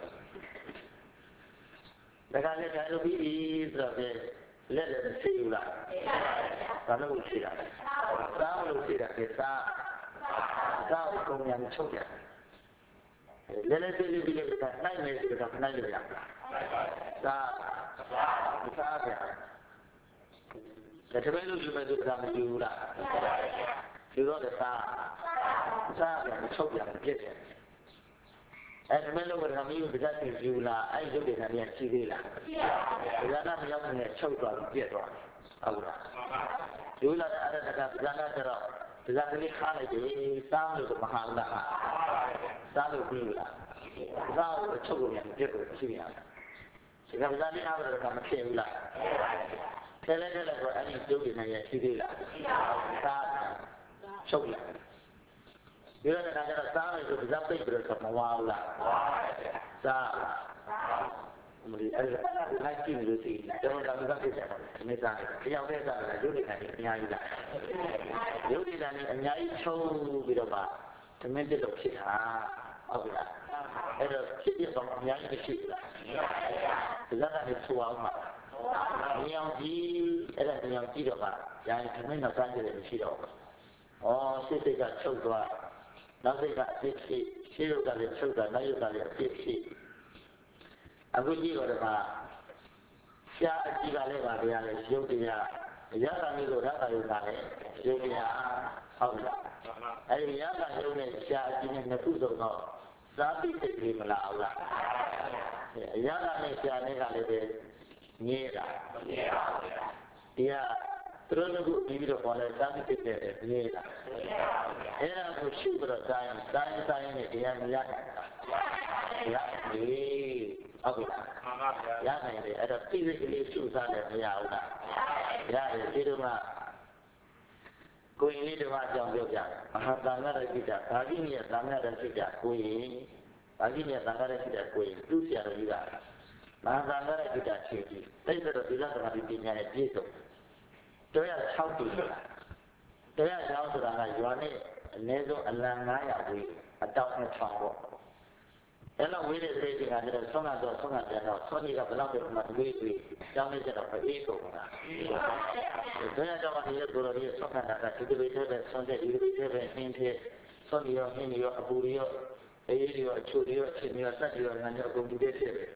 ကလည်းထိုင်လို့ပြီးဆိုတော့လက်လည်းမရှိဘူးလားဘာလို့ရှိတာလဲစားလို့ရှိတာကစားစားကုန်ရမ်းချုပ်တယ်လည်းလည်းပြီးပြီးလည်းနိုင်နေတယ်ကနိုင်လို့ရလားစားစားပြန်ဒါတပည့်လို့ယူမယ်ဆိုတာမယူဘူးလားယူတော့လည်းစားစားပြန်ချုပ်ပြန်ပြည့်တယ်အဲ့ဒီမဲ့လို့ကမင်းတို့ကြည့်ယူလားအဲ့ဒီရုပ်တွေကလည်းရှိသေးလားဒါကမရောက်နဲ့ချုပ်သွားပြီးပြည့်သွားဟုတ်လားယူလာတဲ့အဲ့ဒါကဒါကကျတော့ဒါကလေးခါလိုက်တယ်စားလို့မဟာလားစားလို့ပြီးလားစားလို့ချုပ်လို့ပြည့်လို့ရှိရတယ်ဒီကဘာလေးအားတော့ကမဖြစ်ဘူးလားထဲလဲထဲလဲဆိုအဲ့ဒီကျုပ်တွေနဲ့ရရှိသေးလားစားချုပ်လိုက်ဒီလိုနဲ့ကျတော့စားမယ်ဆိုဇပ်ပိတ်ပြီးတော့မဝါဘူးလားစားမလို့အဲ့ဒါလိုက်ကြည့်လို့သိတယ်ကျွန်တော်ကလည်းသိတယ်မင်းစားတယ်တယောက်တည်းစားတယ်ရုပ်တွေနဲ့အများကြီးလားရုပ်တွေနဲ့အများကြီးချုံပြီးတော့မှသမင်းတက်လို့ဖြစ်တာဟုတ်ပြီလားအဲ့တော့ဖြစ်ရတော့အများကြီးရှိလားဇာတ်ကနေဆိုအောင်မှာညောင်ကြီးအဲ့ဒါညောင်ကြီးတော့ကညာသမင်းတော့စားကြတယ်မရှိတော့ဘူးဩစိတ်စိတ်ကချုပ်သွားနောက်စိတ်ကအဖြစ်ဖြစ်ရှင်းရုပ်ကလည်းချုပ်တာနောက်ရုပ်ကလည်းအဖြစ်ဖြစ်အခုကြည့်တော့ကရှားအကြည့်ကလည်းပါတရားလေရုပ်တရားအရာကမျိုးတော့ဓာတ်ရုပ်ကလည်းရုပ်တရားဟုတ်လားအဲ့ဒီရကရုပ်နဲ့ရှားအကြည့်နဲ့နှစ်ခုစုံတော့သာတိစိတ်ကြီးမလားဟုတ်လားအရာကနဲ့ရှားနဲ့ကလည်းပဲငြင်းတာငြင်းပါဘူးဒီကသူတို့ကပြီးတော့ပေါ်လာသာတိစိတ်နဲ့ငြင်းတာအဲ့ဒါကိုရှိပြီးတော့တိုင်းတိုင်းတိုင်းနဲ့တရားမရနိုင်ဘူးရပြီဟုတ်ကဲ့မှန်ပါဗျာရနိုင်တယ်အဲ့တော့သိသိလေးရှုစားတယ်မရဘူးလားရတယ်ဒီတော့ကကိုရင်လေးတစ်ပါးအကြောင်းပြောပြတယ်မဟာသံဃာရခိတဘာကြီးနဲ့သံဃာရခိတကိုရင်ဘာကြီးနဲ့သံဃာရခိတကိုရင်သူ့ဆရာတော်ကြီးကမဟာသံဃာရခိတဖြည့်ပြီးတိတ်တော့ဒီလသမားပညာနဲ့ပြည့်စုံတော့ရ၆တူလားတော့ရ၆ဆိုတာကရွာနဲ့အနည်းဆုံးအလံနင်းရာဝေးအတောင်နဲ့ထောင်ပေါ့အဲ့တော့ဝေးတဲ့စိတ်ကလည်းဆုံးမတော့ဆုံးမပြန်တော့ဆုံးကြီးကဘယ်လောက်ပဲမှတွေးတွေးကြောင်းနေကြတော့အေးကုန်တာဒါရတော့ဒီလိုလိုလေးဆုံးမတာကဒီလိုလေးတဲ့ဆုံးတဲ့ဒီလိုလေးတဲ့အင်းတဲ့ဆုံးပြီးတော့အင်းရောအပူရောအေးရောအချိုရောအချင်းရောစက်ရောငါရောအကုန်ဒီတဲ့ဖြစ်ပဲ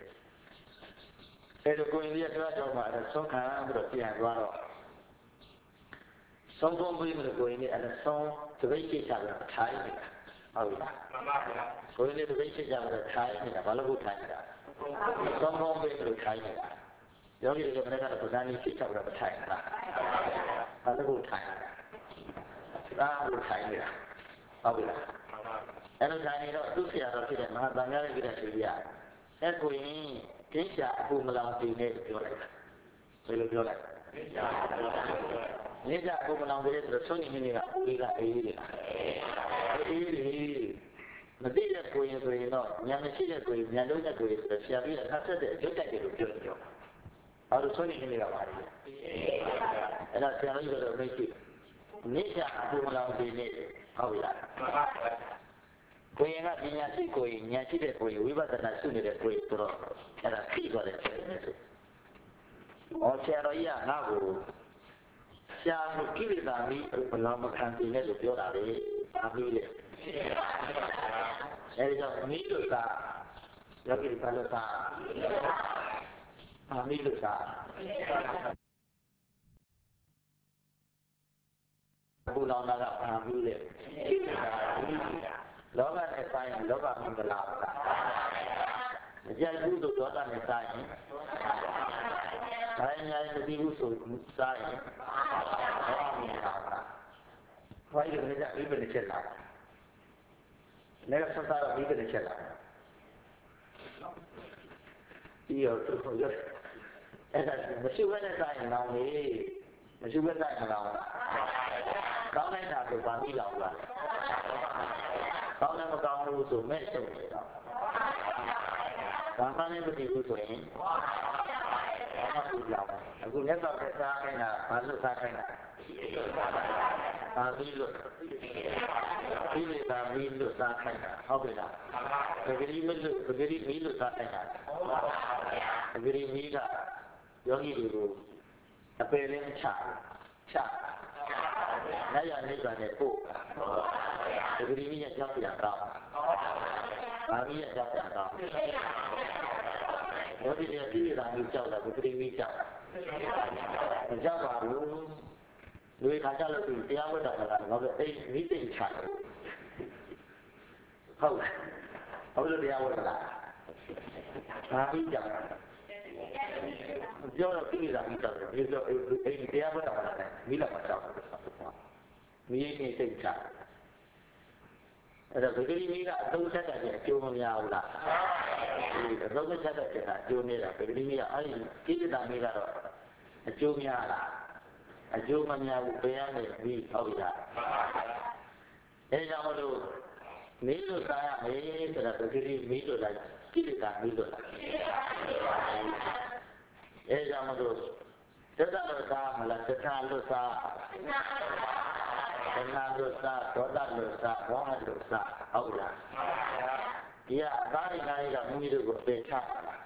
အဲ့တော့ကိုယ်ကြီးကတော့မှဆုံးခံပြီးတော့ပြန်သွားတော့ဆုံးဖုံးပြီးမလို့ကိုရင်လေးအဲ့ဒါဆုံးတပိတ်ရှိချပြီးထိုင်နေတာဟုတ်ပြီလားကိုရင်လေးတပိတ်ရှိချပြီးထိုင်နေတာဘာလို့ကိုထိုင်နေတာဆုံးဖုံးပြီးမလို့ထိုင်နေတာယောဂီတွေကမနေ့ကတော့ပဇာနီရှိချပြီးထိုင်နေတာဘာလို့ကိုထိုင်နေတာဒါကိုထိုင်နေတာဟုတ်ပြီလားအဲ့လိုထိုင်နေတော့သူ့ဆရာတော်ဖြစ်တဲ့မဟာသံဃာရဲ့ပြည့်တဲ့သူကြီးအဲ့ကိုရင်ကျင်းရှာအပူမလောင်တည်နေပြောလိုက်တာဘယ်လိုပြောလိုက်နေကြအပူမလောင်တဲ့ဆိုတော့ဆုံးနေမိနေတာအေးကအေးလေးလားအေးလေးမသိတဲ့ကိုရင်ဆိုရင်တော့ဉာဏ်မရှိတဲ့ကိုရင်ဉာဏ်လုံးတဲ့ကိုရင်ဆိုတော့ဆရာပြီးတော့ခါဆက်တဲ့အကျိုးတက်တယ်လို့ပြောတယ်ပြောဘာလို့ဆုံးနေမိနေတာပါလဲအဲ့ဒါဆရာကြီးကတော့မေးကြည့်နေကြအပူမလောင်တည်နေဟုတ်ပြီလားကိုရင်ကပညာရှိကိုရင်ဉာဏ်ရှိတဲ့ကိုရင်ဝိပဿနာရှုနေတဲ့ကိုရင်ဆိုတော့အဲ့ဒါသိသွားတယ်ဖြစ်နေဆို။အော်ဆရာတော်ကြီးကငါ့ကိုရှားမှုကိလေသာပြီးဘလောင်မခံသိနဲ့လို့ပြောတာလေ။ဘာလို့လဲ။အဲဒီတော့မိလို့သာယောဂီဘာလို့သာအာမိလို့သာဘုလောင်နာကဘာလို့လဲလောကနဲ့ဆိုင်လောကမင်္ဂလာပါအကျဉ်းကုသိုလ်ဒေါသနဲ့ဆိုင်တိုင်းညာမသိဘူးဆိုစားရင်ဘာမှမရပါဘူး။ဘာလို့လဲကြိဘယ်နဲ့ချက်လာ။လည်းဆက်စားတော့ဒီနဲ့ချက်လာ။ဒီရောသူကအဲ့ဒါမရှိဘဲနဲ့ဆိုင်အောင်လေမရှိဘဲဆိုင်အောင်ကောင်းလိုက်တာဆိုဘာပြီးလောက်လား။ကောင်းလည်းမကောင်းဘူးဆိုမဲ့ရှုပ်နေတော့ဘာမှလည်းမသိဘူးဆိုရင်အခုလက်တော့စားခိုင်းတာဘာလို့စားခိုင်းတာဘာပြီးလို့ဒီလိုသာပြီးလို့စားခိုင်းတာဟုတ်ပြီလားပဂရိမလို့ပဂရိမီလို့စားခိုင်းတာပဂရိမီကယောဂီတွေကိုအပယ်လေးချချနိုင်ရနေကြတဲ့ပို့ပဂရိမီရဲ့ကြောက်ရတာဘာပြီးရဲ့ကြောက်ရတာယောဂီတွေပြည်တာမျိုးကြောက်တာပဂရိမီကြောက်မကြောက်ပါဘူးလူခါကြလို့သူတရားဝတ်တာကလည်းငါတို့အိမ်မိသိချတယ်ဟုတ်လားဟုတ်လို့တရားဝတ်တာဘာပြီးကြောက်ပြောတော့ပြည်တာမျိုးကြောက်တယ်ဒီလိုအိမ်တရားဝတ်တာကလည်းမိလာမကြောက်ဘူးမိရင်သိသိချအဲ့ဒါပဂရိမီကအသုံးချက်တဲ့အကျိုးမများဘူးလားဒီအသုံးချက်တဲ့အကျိုးနေတာပဂရိမီကအဲ့ဒီပြည်တာမျိုးကတော့အကျိုးများလားအကျိုးမများဘူးဘယ်ရမယ်ပြီးဟုတ်ပြီလားအဲကြောင့်မလို့မီးလို့စားရမယ်ဆိုတာပဂရိမီးလို့လားကိလေသာမီးလို့လားအဲကြောင့်မလို့သစ္စာလို့စားမလားသစ္စာလို့စားသစ္စာလို့စားဒေါသလို့စားဘောဟလို့စားဟုတ်လားဒီကအသားရည်နားရကမိမိတို့ကိုပယ်ချ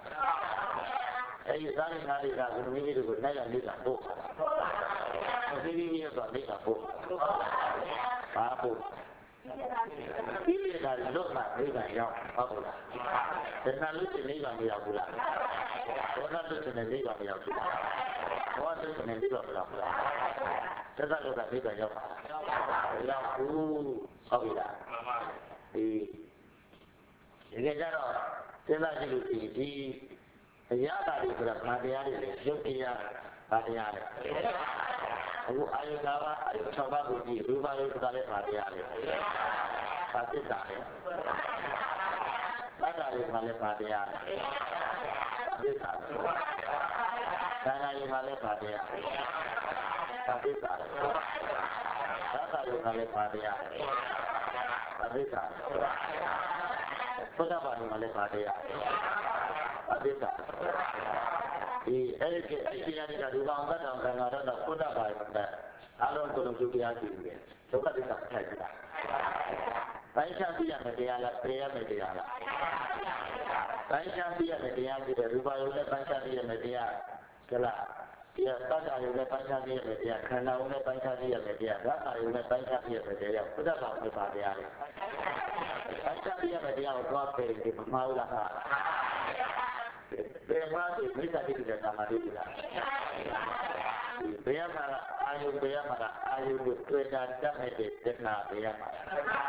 အဲဒီသားရည်နားရကမိမိတို့ကိုနိုင်ရနေတာပို့ဒီဒီမျိုးတော့နေတာပို့ဘာပို့ဒီလိုကလောကနေတာရောက်ဟုတ်လားသစ္စာလို့ရှိနေတာမရောက်ဘူးလားဒေါသလို့ရှိနေတာမရောက်ဘူးလားဘောလို့ရှိနေတာမရောက်ဘူးလားသစ္စာလို့ကနေတာရောက်ပါရောက်ဘူးဟုတ်ပြီလားဒီဒီကကြတော့စဉ်းစားကြည့်လို့ရှိရင်ဒီအရာတာတွေဆိုတာဘာတရားတွေလဲရုပ်တရားဘာတရားလဲအခုအာယုကာဝအာယု၆ပါးကိုကြည့်ရူပယုတ်ကလည်းဘာတရားလဲဘာသစ္စာလဲသတ္တယုကလည်းဘာတရားလဲသစ္စာလဲသံဃာယုကလည်းဘာတရားလဲဘာသစ္စာလဲသတ္တယုကလည်းဘာတရားလဲဘာသစ္စာလဲဘုဒ္ဓဘာသာမှာလည်းပါတယ်အပိစ္ဆာဒီအဲ့ဒီအရှိတရားတွေကဒုက္ခအောင်တတ်အောင်ခံရတော့ဘုဒ္ဓဘာသာကအလုံးစုံဒုက္ခတရားရှိတယ်ဒုက္ခသစ္စာထိုက်တာပိုင်းခြားသိရမယ်တရားလားသိရမယ်တရားလားပိုင်းခြားသိရမယ်တရားရှိတယ်ရူပယုံနဲ့ပိုင်းခြားသိရမယ်တရားကလားဒီသတ္တယုံနဲ့ပိုင်းခြားသိရမယ်တရားခန္ဓာယုံနဲ့ပိုင်းခြားသိရမယ်တရားဓာတ်ယုံနဲ့ပိုင်းခြားသိရမယ်တရားဘုဒ္ဓဘာသာမှာတရားလေပိုင်းခြားသိရမယ်တရားကိုသွားပေဒီမမှားလားဟာဘယ်မှာဒီမိစ္ဆာတိကတာမှာဒီလား Beyamara, ayu beyamara, ayu tueda damai dena beyamara.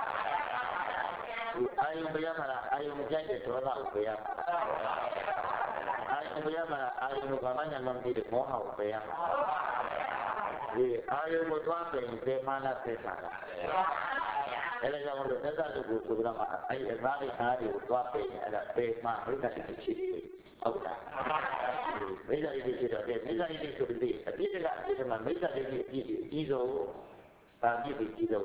Ayu beyamara, ayu menjadi dola beyamara. Ayu beyamara, ayu mukamanya memberi mohon beyamara. Ayu mutuah beyamara beyamara. Ele jangan berkata tu program ayu hari hari mutuah beyamara beyamara mereka dicipti. Apa? Mereka dicipti, mereka dicipti. Tapi juga cuma mereka dicipti itu bagi itu.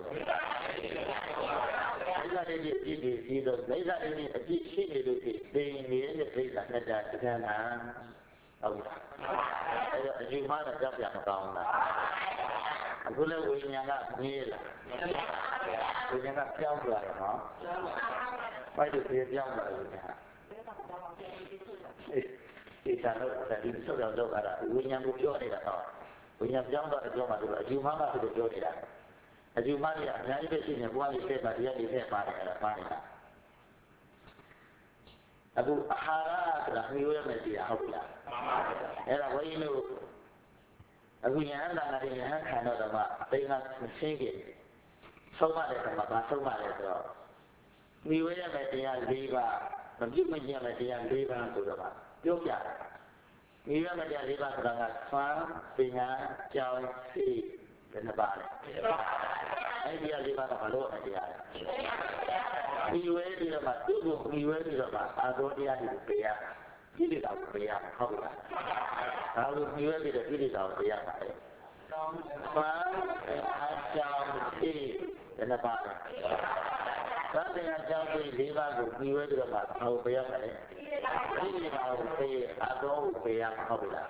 Mereka dicipti itu, mereka dicipti itu. Ini ini mereka ada di sana. Apa? Jumlah ada yang tahu lah. Aku le winya nak ni lah. Winya nak jauh lah, no. Pai tu dia jauh lah winya. Eh, sana tadi sudah jauh ada. Winya muncul ni dah. Winya jauh lah jauh lah. Jumlah lah tu jauh ni dah. Jumlah ni, yang ini sini buat ini dia di sini mana ada mana. Aku hara dah miu yang mesti aku lah. Era wahai lu. Aku yang anda nanti yang kena dama, dengan singkir. Semua ada sama, semua ada tu. Miu yang mesti yang liba, mungkin mungkin yang mesti yang liba tu dama. Juga. Miu yang mesti yang liba dengan faham, dengan jauh si kenapa? Ini dia liba kalau dia. Miu yang dia mat, tu miu yang dia mat, ada dia di beya. Pilih tahu beya, kau lah. Kalau miu yang dia pilih tahu beya, faham, jauh si kenapa? Kalau dengan jauh si liba tu miu yang dia mat, kau beya mana? Pilih tahu beya, ada beya kau lah.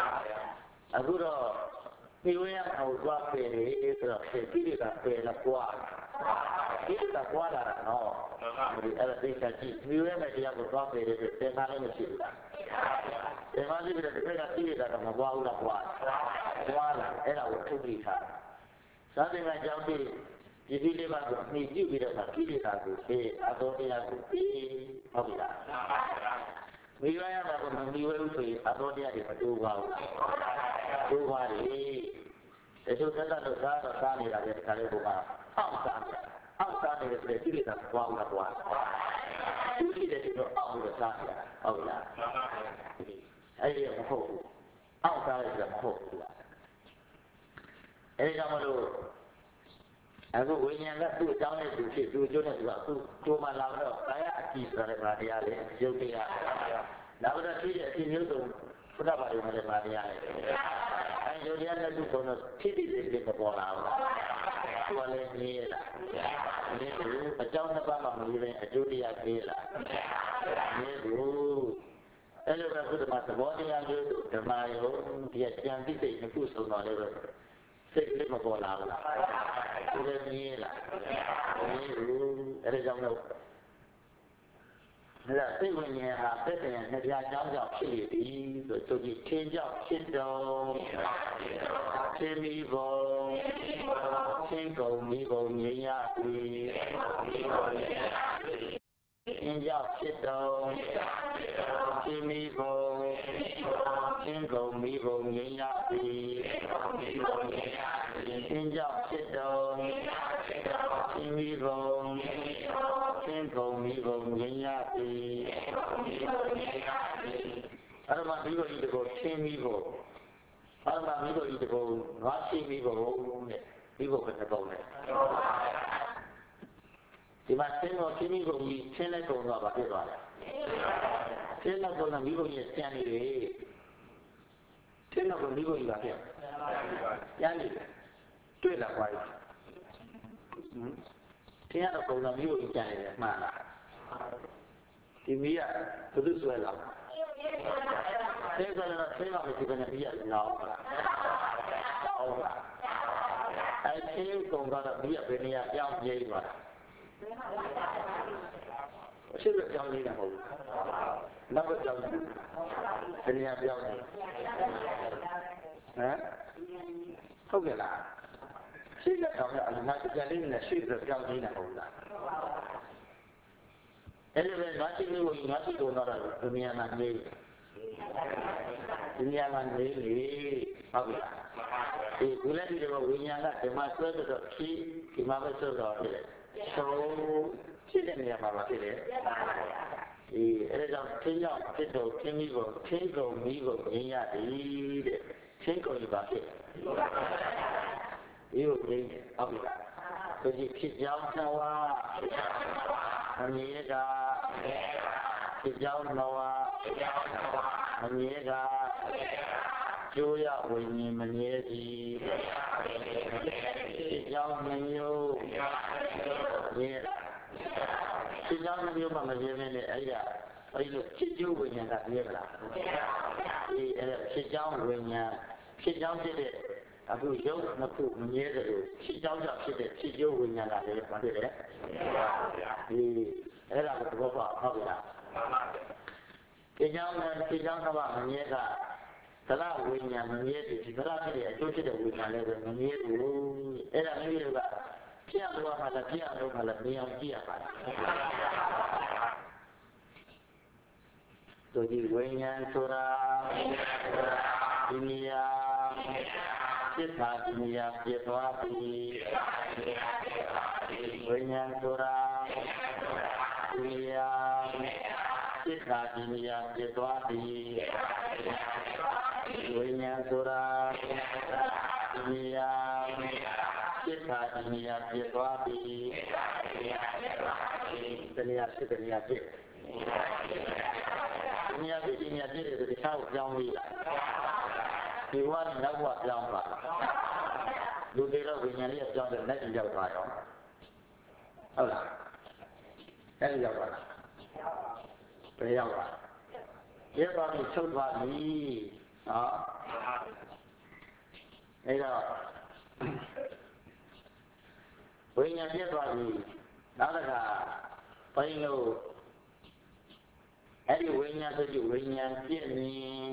Aku dah miu yang kau buat beya itu, pilih tahu beya nak buat. Pilih tak kuat lah, no. Jadi ada tiga ciri. Miu yang dia buat beya itu, tema ni mesti lah. Tema ni bila kita pilih tak nak buat ulah kuat. Kuat lah, era waktu kita. Saat dengan jauh di jadi lima tu, ni juga bila tak pilih tak tu, eh, atau dia tu, eh, apa dah? Miu yang apa pun miu itu, atau dia di dua, dua ni. Itu kita tu sah sah ni lagi kalau bukan, sah sah. Sah ni kita pilih tak kuat ulah kuat. Pilih dia tu ulah sah ya, ulah. Ini yang mahu, sah itu mahu ulah. Ini kamu tu. Aku punya kan tu jangan tu si tu jodoh tu aku cuma lalu saya aktif dalam media ni, jadi ya. Lalu dah si si ni tu sudah baru dalam media ni. Ayo dia nak tu kono tidak tidak berbola. Boleh ni lah. Ni tu macam apa mahu ni jadi ya lah. Ni tu. Kalau aku tu masa bodi yang tu termayu dia yang di sini tu semua ni. Sekali berbola lah. Boleh ni lah. Ni tu ada jangan. Nah, sebenarnya apa yang dia jangan pilih itu jadi tinggal tinggal tinggal tinggal tinggal ni ya ni tinggal tinggal tinggal tinggal tinggal ni ya ni tinggal tinggal tinggal tinggal tinggal ni ya Ada mati ko itu ko cemi ko, ada mati ko itu ko nasi mi ko ni, itu ko kena kau ni. Di mana cemi cemi ko ni cene ko ni apa tu ada? Cene ko ni mi ko ni cene ni, cene ko mi ko ni apa? Yang ni, tu lah kuai. Cene ko ni mi ko ni cene ni mana? Di Mia, tu tu suai lah. Saya kalau saya nak pergi ke Mia, nak. Oh, saya tu kalau Mia pergi yang Mia itu. Saya yang ni nak. Nak yang pergi yang ni. Hah? Okey lah. Saya yang nak jadi ni, saya yang ni nak. Ele vai nasi ni, nasi tu nara dunia nak ni, ဒီနေရာမှာနေလေဟုတ်ပြီလားဒီကုလတိတော်ဝိညာဏကဓမ္မဆွဲတော့ဖြစ်ဒီမှာပဲဆွဲတော့ဖြစ်တယ်ဆုံးဖြစ်တဲ့နေရာမှာပါဖြစ်တယ်ဒီအဲဒါကြောင့်သင်ရောက်ဖြစ်တော့သင်မိကိုသင်ကုန်မိကိုမြင်ရသည်တဲ့သင်ကုန်ပါဖြစ်ဒီကိုမြင်ဟုတ်ပြီလားဆိုကြည့်ဖြစ်ကြောင်းသဝအမြဲကဖြစ်ကြောင်းသဝအမြဲကကျိုးရဝိညာဉ်မမြဲသည်ဖြစ်ကြောင်းမျိုးမြဲဖြစ်ကြောင်းမျိုးမှမမြဲမနဲ့အဲ့ဒါအဲ့လိုဖြစ်ကျိုးဝိညာဉ်ကမြဲမလားဒီအဲ့ဖြစ်ကြောင်းဝိညာဉ်ဖြစ်ကြောင်းဖြစ်တဲ့အခုရုပ်နှစ်ခုမမြဲတယ်လို့ဖြစ်ကြောင်းကြောင့်ဖြစ်တဲ့ဖြစ်ကျိုးဝိညာဉ်ကလည်းဘာဖြစ်လဲဒီအဲ့ဒါကိုသဘောပေါက်ဟုတ်ပြီလားဖြစ်ကြောင်းနဲ့ဖြစ်ကြောင်းကမမြဲကသရဝိညာဉ်မမြဲတယ်ဒီသရဖြစ်တဲ့အကျိုးဖြစ်တဲ့ဝိညာဉ်လည်းပဲမမြဲဘူးအဲ့ဒါမျိုးတွေကဖြစ်အောင်လုပ်မှလည်းဖြစ်အောင်လုပ်မှလည်းမြင်အောင်ကြည့်ရပါလားတို့ဒီဝိညာဉ်ဆိုတာဒီနေရာဖြစ်တာဒီနေရာပြည့်သွားပြီဝိညာဉ်ဆိုတာဒီနေရာဖြစ်တာဒီနေရာပြည့်သွားပြီဝိညာဉ်ဆိုတာဒီနေရာဖြစ်တာဒီနေရာပြည့်သွားပြီဒီနေရာဖြစ်တဲ့နေရာပြည့်ဒီနေရာပြည့်ဒီနေရာပြည့်တဲ့တခြားကိုကြောင်းပြီးလာဒီဝါနဲ့နောက်ဘဝပြောင်းသွားလူတွေတော့ဝိညာဉ်လေးပြောင်းတယ်လက်ကြီးရောက်သွားရောဟုတ်လားလက်ကြီးရောက်သွားလားဘယ်ရောက်သွားရဲပါပြီးချုပ်သွားပြီနော်အဲ့တော့ဝိညာဉ်ပြည့်သွားပြီနောက်တစ်ခါဘိန်းလို့အဲ့ဒီဝိညာဉ်ဆိုကြည့်ဝိညာဉ်ပြည့်နေ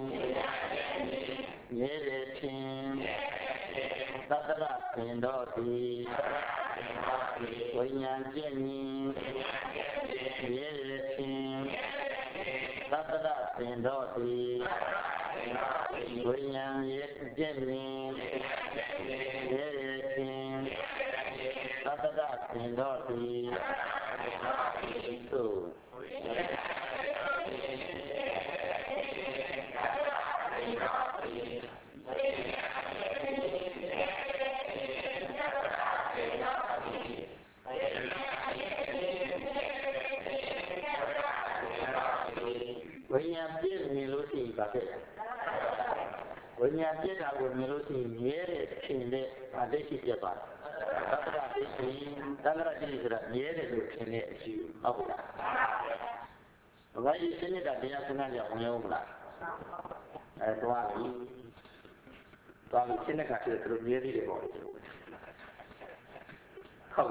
မြဲတယ်ထင်သတ္တရပင်တော်သည်ဝိညာဉ်ပြည့်နေမြဲတယ်ထင်သတ္တရပင်တော်သည်ဝိညာဉ်ပြည့်နေမြဲတယ်ထင်သတ္တရပင်တော်သည်သို့ဝိညာဉ်ပြည့်မြင်လို့ရှိရင်ဘာဖြစ်လဲဝိညာဉ်ပြည့်တာကိုမြင်လို့ရှိရင်မြဲတဲ့ထင်တဲ့အတိတ်ရှိပြသွားတယ်သတ္တရဒိဋ္ဌိသတ္တရဒိဋ္ဌိဆိုတာမြဲတယ်လို့ထင်တဲ့အရှိဟုတ်လားဘာကြီးစနစ်ကတရားစနစ်ကြောင့်မရောဘူးလားအဲသွားပြီသွားပြီစနစ်ကတည်းကသူတို့မြဲသေးတယ်ပေါ့လေဟုတ်လား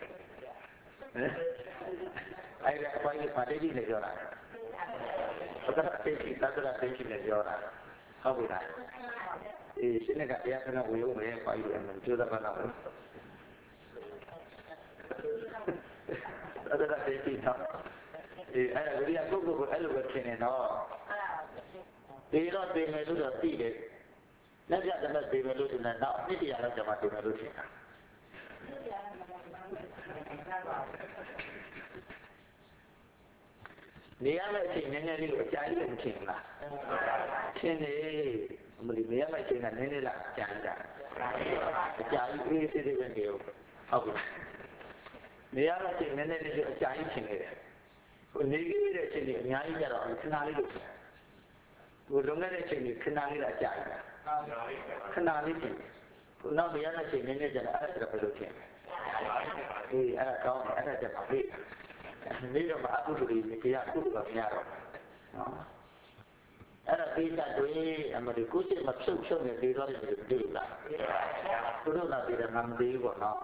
အဲ့ဒါဘာကြီးပါတိတ်ကြီးလည်းပြောတာသတ္တရဒိဋ္ဌိသတ္တရဒိဋ္ဌိလည်းပြောတာဟုတ်ပြီလားအေးစနစ်ကတရားစနစ်ဝင်ရုံပဲပါယူတယ်မပြောတတ်ပါတော့သတ္တရဒိဋ္ဌိတော့အေးအဲ့ဒါဝိရိယပုဂ္ဂိုလ်ကိုအဲ့လိုပဲထင်နေတော့ဒီတော့သိမယ်လို့တော့သိတယ်လက်ပြတဲ့သိမယ်လို့ထင်တယ်တော့အနှစ်တရာလောက်ကျမှသိမယ်လို့ထင်တာနေရမယ့်အချိန်နည်းနည်းလေးကိုအကြာကြီးမထင်ဘူးလားထင်တယ်မလို့နေရမယ့်အချိန်ကနည်းနည်းလားကြာကြအကြာကြီးအေးစေးသေးပဲနေဟုတ်ဟုတ်ပြီနေရမယ့်အချိန်နည်းနည်းလေးအကြာကြီးထင်နေတယ်ဟိုနေကြီးတဲ့အချိန်ကြီးအများကြီးကြတော့ခဏလေးလို့ဟိုလုံးတဲ့အချိန်ကြီးခဏလေးလားကြာကြီးခဏလေးထင်ဟိုနောက်နေရမယ့်အချိန်နည်းနည်းကြတော့အဲ့ဒါဘယ်လိုထင်အေးအဲ့ဒါကောင်းတယ်အဲ့ဒါကြပါလေနေတော့မအကုသိုလ်တွေကြရကုသိုလ်ကမရတော့နော်အဲ့ဒါပေးတတ်တွေအမဒီကုသိုလ်မဖြုတ်ဖြုတ်နေသေးတော့တယ်တွေ့လားသူတို့ကပြည်တယ်ငါမသေးဘူးပေါ့နော်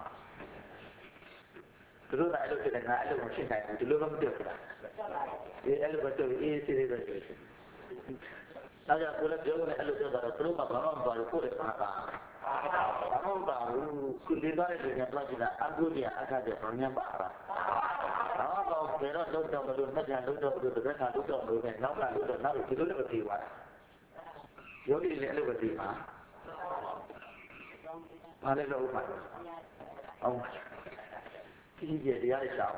သူတို့ကအဲ့လိုဖြစ်တယ်ငါအဲ့လိုမဖြစ်နိုင်ဘူးဒီလိုမတွေ့ဘူးလားဒီအဲ့လိုပဲတွေ့အေးစေးသေးတယ်နောက်ကြကိုလည်းပြောနေအဲ့လိုပြောတာသူတို့ကဘာမှမပါဘူးကိုယ်လည်းပါတာဟုတ်ပါဘူးခုဒီသွားတဲ့လူတွေတော့ကြည့်တာအကုသိအခါကျတော့ညံပါပါတော့တော့ဘယ်တော့လုံးတော့မလို့နှစ်ကြလုံးတော့လို့တစ်ခါလုံးတော့လို့နဲ့နောက်ကလုံးတော့နောက်ဒီလိုလည်းမသိပါဘူးယောဂီလည်းအဲ့လိုပဲသိပါဘာလဲလို့ဥပမာအောင်ဒီကြီးတရားရအောင်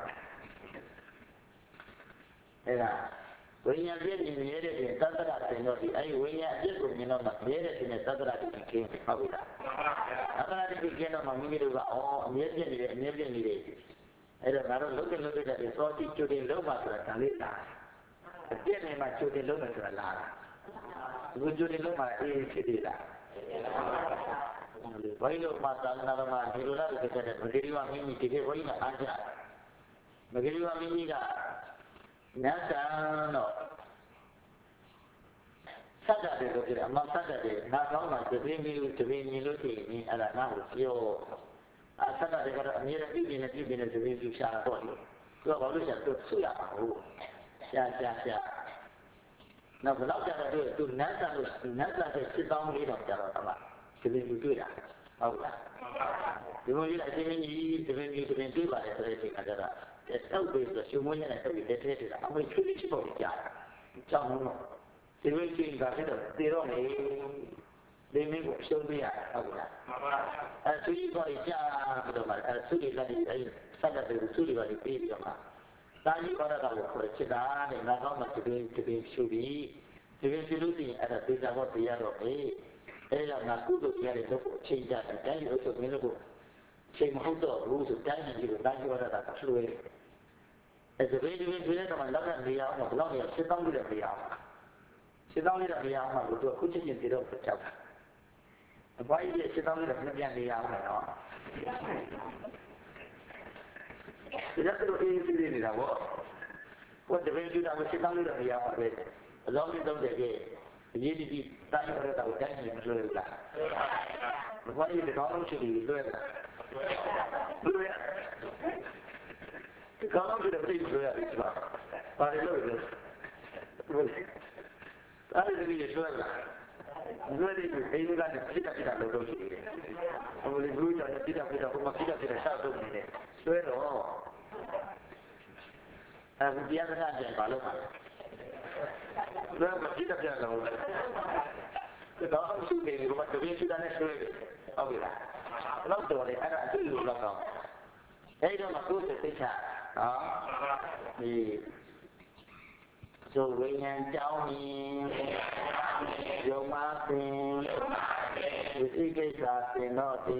အဲ့ဒါဝိညာဉ်ပြည့်နေရတဲ့သတ္တရတင်တော့ဒီအဲ့ဒီဝိညာဉ်အပြည့်ကိုမြင်တော့မှမြဲတဲ့တင်တဲ့သတ္တရတိကင်းဟုတ်ပြီလားသတ္တရတိကင်းတော့မှမိမိတို့ကအော်အမြဲပြည့်နေတယ်အမြဲပြည့်နေတယ်အဲ့တော့ငါတို့လုတ်တယ်လုတ်တဲ့စောတိကျူတင်လုံးပါဆိုတာဒါလေးတာအပြည့်နေမှကျူတင်လုံးမယ်ဆိုတာလာတာဒီကျူတင်လုံးမှအေးဖြစ်သေးလားဘိုင်းလို့မှသာသနာတော်မှာဒီလိုလားဒီကတဲ့မဂရိဝမိမိဒီကေဘိုင်းကအားကြမဂရိဝမိမိကနတ်ဆန်တော့စက်တယ်လို့ပြောတယ်အမှစက်တယ်ငါကောင်းတာတပင်းပြီးတပင်းမြင်လို့ရှိရင်အဲ့ဒါငါ့ကိုပြောအစက်တယ်ကတော့အမြဲတမ်းပြည်နေပြည်နေတပင်းပြရှာတော့လို့သူကဘာလို့ရှာသူဆုရမှာဟုတ်ရှာရှာရှာနောက်ဘယ်တော့ကြတော့သူနတ်ဆန်လို့နတ်ဆန်တဲ့စစ်တောင်းလေးတော့ကြတော့တော့တပင်းပြတွေ့တာဟုတ်လားဒီလိုကြီးအချင်းကြီးတပင်းပြတပင်းတွေ့ပါတယ်ဆိုတဲ့အခါကျတော့တောက်ပြီးဆိုရှုံမွေးနေတဲ့တောက်ပြီးလက်ထဲထတာအမေချွေးချစ်ပေါ်ကြာတာကြောက်လို့ဒီလိုချင်းကလည်းတေတော့နေဒီမင်းကိုရှုံးပြရဟုတ်လားအဲသူကြီးပေါ်ကြာပြီးတော့မှအဲသူကြီးလည်းအဲဆက်တဲ့သူကြီးကလည်းပြီးပြီးတော့မှတာကြီးခေါ်တာတော့ခေါ်ချစ်တာနဲ့ငါကောင်းမှတပင်းတပင်းရှုပြီးတပင်းရှုလို့ရှိရင်အဲ့ဒါသေချာတော့တရားတော့အေးအဲ့ဒါငါကုသိုလ်တရားတွေတော့ချိန်ကြတယ်တိုင်းလို့ဆိုမင်းတို့ကိုချိန်မဟုတ်တော့ဘူးဆိုတိုင်းကြီးကိုတိုင်းခေါ်တာကလွှဲအဲ့ဒါဒီဒီဒီတော့မှလောက်ကနေရအောင်ဘယ်လောက်နေစစ်တောင်းလို့နေရအောင်စစ်တောင်းလို့နေရအောင်လို့သူခုချင်းချင်းတည်တော့ကြောက်တာအပွားကြီးစစ်တောင်းလို့ပြန်ပြန်နေရအောင်တော့ဒီကတော့အေးစီးနေတာပေါ့ကိုတပည့်ကျတာစစ်တောင်းလို့နေရအောင်ပဲအလုံးလေးတော့တကယ်အရေးကြီးတိုင်းရတော့တိုင်းနေမလို့လားအပွားကြီးကတော့လုံးချီလွယ်တာလွယ်ဒီကောင်ကလည်းပြည့်စုံရတယ်ကွာ။ဘာလို့လဲ။ဘယ်လဲ။အဲ့ဒီကြီးရွှဲလာ။ရွှဲတယ်အိမ်ကနေပြစ်တာပြစ်တာလို့လုပ်ရှိတယ်။ဟိုလေဘူးကြောင့်ပြစ်တာပြစ်တာဟိုမှာပြစ်တာပြစ်တာရှာတော့နေတယ်။ရွှဲတော့အဲဒီတရားကပြန်ပါလို့ပါ။ဘယ်မှာပြစ်တာပြစ်တာလို့လဲ။ဒီတော့သူ့နေကမှတပည့်ရှိတာနဲ့ရွှဲတယ်။ဟုတ်ပြီလား။တော့တော့လေအဲ့ဒါအတူတူလောက်တော့အဲ့တော့မှကိုယ်စိတ်ချနော်ဒီဇောဝိညာဉ်ကြောင်းရင်ယုံမပင်ဝိသိကိစ္စပင်တော့ဒီ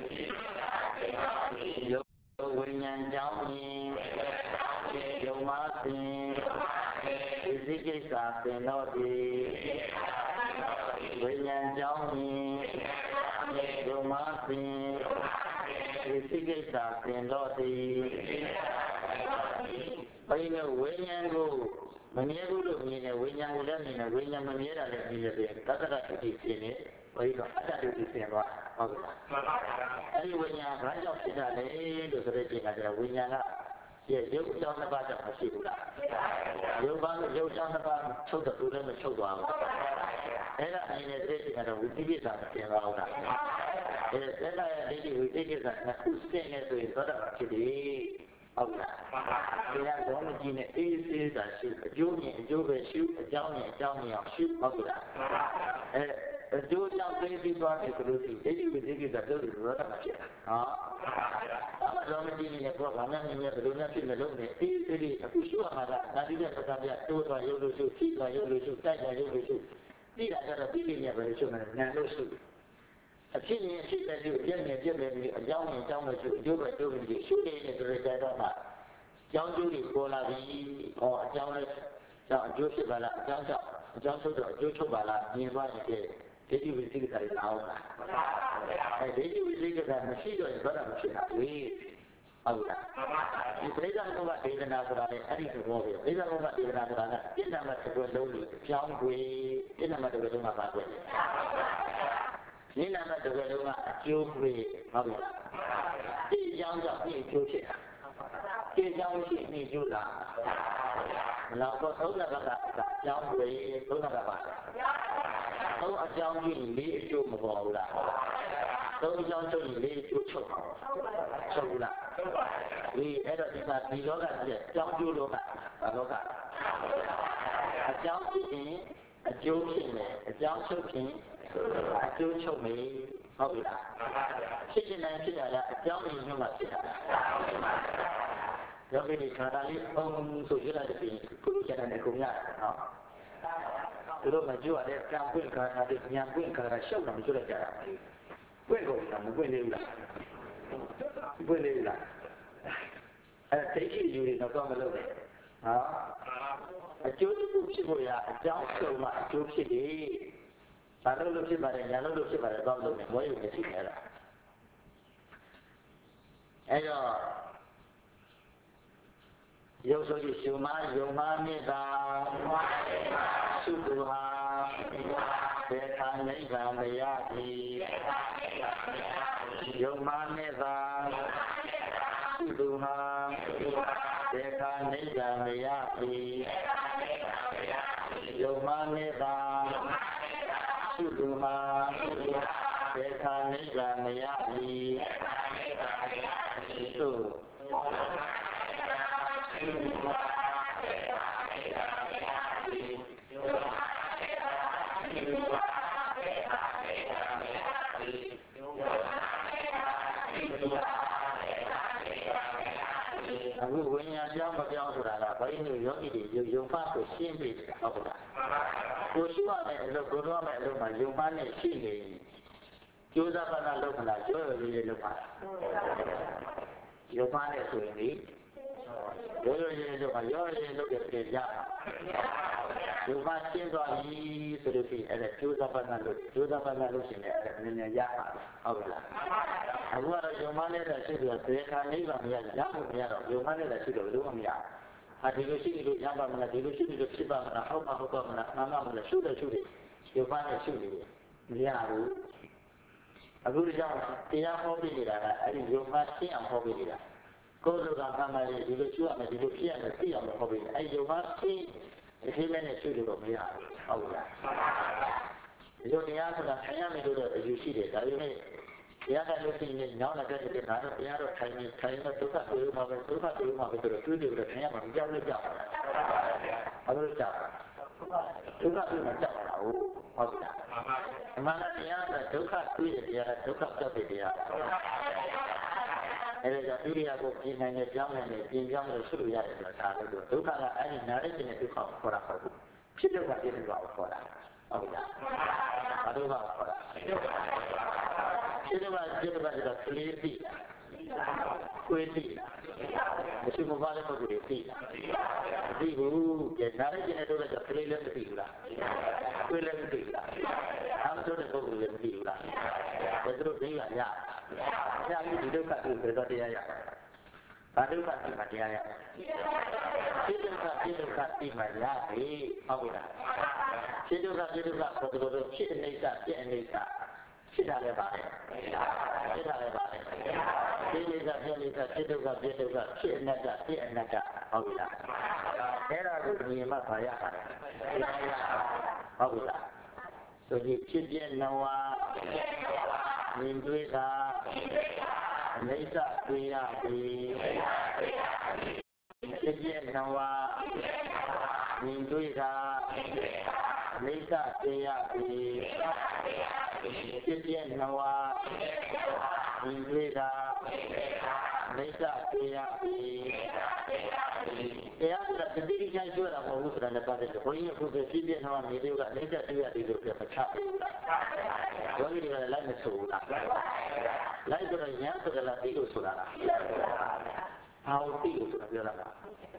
ယုံဝိညာဉ်ကြောင်းရင်ယုံမပင်ဝိသိကိစ္စပင်တော့ဒီဝိညာဉ်ကြောင်းရင်ယုံမပင်ဒီစိတ်ကိစ္စပြင်တော့ဒီဘယ်နဲ့ဝိညာဉ်ကိုမမြဲဘူးလို့မြင်တယ်ဝိညာဉ်ကိုလည်းမြင်တယ်ဝိညာဉ်မမြဲတာလည်းမြင်တယ်တက္ကရာတိဖြစ်နေဘယ်တော့အတ္တတိဖြစ်သွားဟုတ်ကဲ့အဲဒီဝိညာဉ်ဘာကြောင့်ဖြစ်တာလဲလို့ဆိုတဲ့ချိန်ကကျတော့ဝိညာဉ်ကရဲ့ရုပ်ကြောင့်တစ်ပါးကြောင့်မရှိဘူးလားရုပ်ပါရုပ်ကြောင့်တစ်ပါးချုပ်တဲ့သူလည်းမချုပ်သွားဘူးအဲ့ဒါအနေနဲ့သိတဲ့ကတော့ဝိသိကိစ္စပြင်သွားအောင်လားအဲအဲ့ဒါရဲ့ဒီဝိသိကိစ္စကခုစတဲ့နေဆိုရင်သောတာပန်ဖြစ်တယ်ဟုတ်လားတရားတော်မကြီးနဲ့အေးစေးတာရှိအကျိုးမြင်အကျိုးပဲရှိအကြောင်းမြင်အကြောင်းမြင်အောင်ရှိဟုတ်လားအဲအကျိုးကြောင့်သိပြီးသွားတယ်ဆိုလို့ရှိရင်ဒီဝိသိကိစ္စတို့ရောတာဖြစ်တာဟောတော်မကြီးနဲ့တော့ဘာမှမမြင်ဘယ်လိုနဲ့ဖြစ်မလို့နဲ့အေးစေးလေးအခုရှိရမှာကနာတိတဲ့ပဒပြတိုးသွားရုပ်လို့ရှိဖြစ်သွားရုပ်လို့ရှိတိုက်သွားရုပ်လို့ရှိပြီးတာကျတော့ပြီးနေပဲလို့ရှိမှနာလို့ရှိအဖြစ်ရင်အဖြစ်တဲ့လူပြည့်နေပြည့်နေပြီးအကြောင်းနဲ့အကြောင်းနဲ့ဆိုအကျိုးပဲတိုးပြီးရှုနေတဲ့ဆိုတဲ့တော့မှအကြောင်းကျိုးတွေပေါ်လာပြီးဟောအကြောင်းနဲ့ကြောင့်အကျိုးဖြစ်ပါလားအကြောင်းကြောင့်အကြောင်းထုတ်တော့အကျိုးထုတ်ပါလားမြင်သွားရင်ဒိဋ္ဌိဝိသိကိစ္စတွေအောင်းတာအဲဒိဋ္ဌိဝိသိကိစ္စမရှိတော့ရင်ဘာမှမဖြစ်ဘူးဟုတ်လားဒီပရိသတ်ဘုရားဒေသနာဆိုတာလေအဲ့ဒီသဘောပဲပရိသတ်ဘုရားဒေသနာဆိုတာကပြည့်စုံတဲ့သဘောလုံးလို့ကြောင်းွယ်ပြည့်စုံတဲ့သဘောလုံးမှာပါွယ်နိလမတကယ်လို့ကအကျိုးပြေဟုတ်လားဒီကြောင်းကြောင့်ဒီအကျိုးဖြစ်တာဒီကြောင်းရှိနေကျိုးလားမလားတော့သုံးလကကအကြောင်းပြေသုံးလကပါသုံးအကြောင်းကြီးလေးအကျိုးမပေါ်ဘူးလားသုံးကြောင်းချုပ်ရင်လေးကျိုးချုပ်ပါချုပ်ဘူးလားဒီအဲ့တော့ဒီကဒီလောကကြီးကြောင်းကျိုးလောကဘာလောကအကြောင်းဖြစ်ရင်အကျိုးဖြစ်မယ်အကြောင်းချုပ်ရင်အကျိုးချုပ်မယ်ဟုတ်ပြီလားဖြစ်ခြင်းနဲ့ဖြစ်ရတာအကြောင်းရင်းမျိုးမှဖြစ်တာယောဂီတွေခန္ဓာလေးပုံဆိုရတဲ့ပြင်ကုလို့ကျန်တဲ့ကုံရတယ်နော်သူတို့မကြွရတဲ့ကံပွင့်ခါတာတွေဉာဏ်ပွင့်ခါတာရှုပ်တာမကြွရကြတာပွင့်ကုန်တာမပွင့်သေးဘူးလားပွင့်သေးဘူးလားအဲတိတ်ကြီးယူနေတော့မလုပ်နဲ့ဟာအကျိုးတစ်ခုဖြစ်ဖို့ရအကြောင်းဆုံးမှအကျိုးဖြစ်တယ်ဘာလို့လို့ဖြစ်ပါတယ်ညာလို့လို့ဖြစ်ပါတယ်တော့လုပ်နေဝဲယူနေရှိနေတာအဲတော့ရုပ်ဆိုကြည့်ရှင်မယုံမမေတ္တာသုတ္တဟာသေထာနိဗ္ဗာန်မရသည်ယုံမမေတ္တာသုတ္တဟာသေထာနိဗ္ဗာန်မရသည်ယုံမမေတ္တာသုတ္တဟာသေထာနိဗ္ဗာန်မရသည်သုအခုဝိညာဉ်ကြောင်းမပြောင်းဆိုတာကဘိနုယောဂီတွေယုံဖတ်ကိုရှင်းပြတယ်ဟုတ်လားကိုရှိရတဲ့အလုပ်ကိုတော့မဲ့အလုပ်မှာယုံဖတ်နဲ့ရှိနေကျိုးစားပါကလုပ်ခလားကျိုးရည်ရည်လုပ်ပါယုံဖတ်နဲ့ဆိုရင်ဒီရိုးရိုးရေးလုပ်ပါရောရေးလုပ်တဲ့ပြေကြယုံဖတ်ရှင်းသွားပြီဆိုလို့ရှိရင်အဲ့ဒါကျိုးစားပါကလုပ်ကျိုးစားပါကလုပ်ရှင်လည်းအဲ့ဒါနည်းနည်းရပါဟုတ်လားအခုကတော့ယုံမနဲ့တဲ့ရှိတယ်သေခါနိဗ္ဗာန်မရရဖို့မရတော့ယုံမနဲ့တဲ့ရှိတယ်ဘယ်လိုမှမရဟာဒီလိုရှိနေလို့ရပါမလားဒီလိုရှိနေလို့ဖြစ်ပါမလားဟုတ်ပါဟုတ်ပါမလားမှန်ပါမလားရှုတယ်ရှုတယ်ယုံမနဲ့ရှုနေတယ်မရဘူးအခုကြောင့်တရားဟောပြနေတာကအဲ့ဒီယုံမရှင်းအောင်ဟောပြနေတာကိုယ်တို့ကမှန်ပါလေဒီလိုရှုရမယ်ဒီလိုဖြစ်ရမယ်သိအောင်ဟောပြတယ်အဲ့ဒီယုံမရှင်းဒီခေတ်နဲ့ရှုလို့မရဘူးဟုတ်လားဒီလိုတရားဆိုတာဆရာမလို့တော့အယူရှိတယ်ဒါပေမဲ့တရားကလို့ရှိရင်ညောင်းလာတဲ့တဲ့ဒါတော့တရားတော့ထိုင်နေထိုင်နေဒုက္ခတွေ့မှာပဲဒုက္ခတွေ့မှာပဲဆိုတော့တွေ့တယ်ပြီးတော့ဆရာမကြောက်လို့ကြောက်တာဘာလို့ကြောက်ဒုက္ခတွေ့မှာကြောက်တာဟုတ်ဟုတ်လားအမှန်တရားကဒုက္ခတွေ့တဲ့တရားဒုက္ခကြောက်တဲ့တရားအဲဒါကြောင့်ဣရိယာပုပြင်နိုင်တဲ့ကြောင်းနဲ့ပြင်ကြောင်းလို့ဆွလို့ရတယ်ဆိုတာဒါလို့ဒုက္ခကအဲ့ဒီနားရတဲ့ဒုက္ခကိုခေါ်တာဟုတ်ဘူးဖြစ်လို့ကပြည့်လို့ပါခေါ်တာဟုတ်လားဘာလို့ပါခေါ်တာဖြစ်လို့ကပြည့်လို့ကတော့ကလေးသိကိုယ်သိမရှိမပါတဲ့ပုဂ္ဂိုလ်သိသိဘူးကျနားရတဲ့တို့ကကလေးလည်းမသိဘူးလားကိုယ်လည်းမသိဘူးလားအားထုတ်တဲ့ပုဂ္ဂိုလ်လည်းမသိဘူးလားဒါတို့သိရရရပြီဒီဒုက္ခကိုပြတော့တရားရဘာဒုက္ခဒီမှာတရားရဖြစ်ဒုက္ခဖြစ်ဒုက္ခဒီမှာရပြီဟုတ်လားဖြစ်ဒုက္ခဖြစ်ဒုက္ခဆိုတော့ဖြစ်အနိစ္စဖြစ်အနိစ္စဖြစ်တာလည်းပါတယ်ဖြစ်တာလည်းပါတယ်ဖြစ်နိစ္စဖြစ်နိစ္စဖြစ်ဒုက္ခဖြစ်ဒုက္ခဖြစ်အနတ္တဖြစ်အနတ္တဟုတ်လားအဲ့ဒါကိုမြင်မှပါရပါတယ်ဟုတ်လားဆိုရင်ဖြစ်ပြနဝမြင်တွေ့တာအနိစ္စတွေ့ရပြီဖြစ်ပြနဝမြင်တွေ့တာအနိစ္စတွေ့ရပြီဖြစ်ပြနဝမြင်တွေ့တာအနိစ္စတွေ့ရပြီတရားဆိုတာတတိယချိုင်းကျွတ်တာမဟုတ်ဘူးဆိုတာလည်းပါတယ်ဘုန်းကြီးအခုဖြစ်ပြနဝမြင်တွေ့ကအနိစ္စတွေ့ရပြီလို့ပြောမချဘူးဘုန်းကြီးတွေကလည်းမဆိုဘူးလားလိုက်ဆိုတော့ညာဆိုတာလားသိလို့ဆိုတာလားဘာလို့သိလို့ဆိုတာပြောတာလား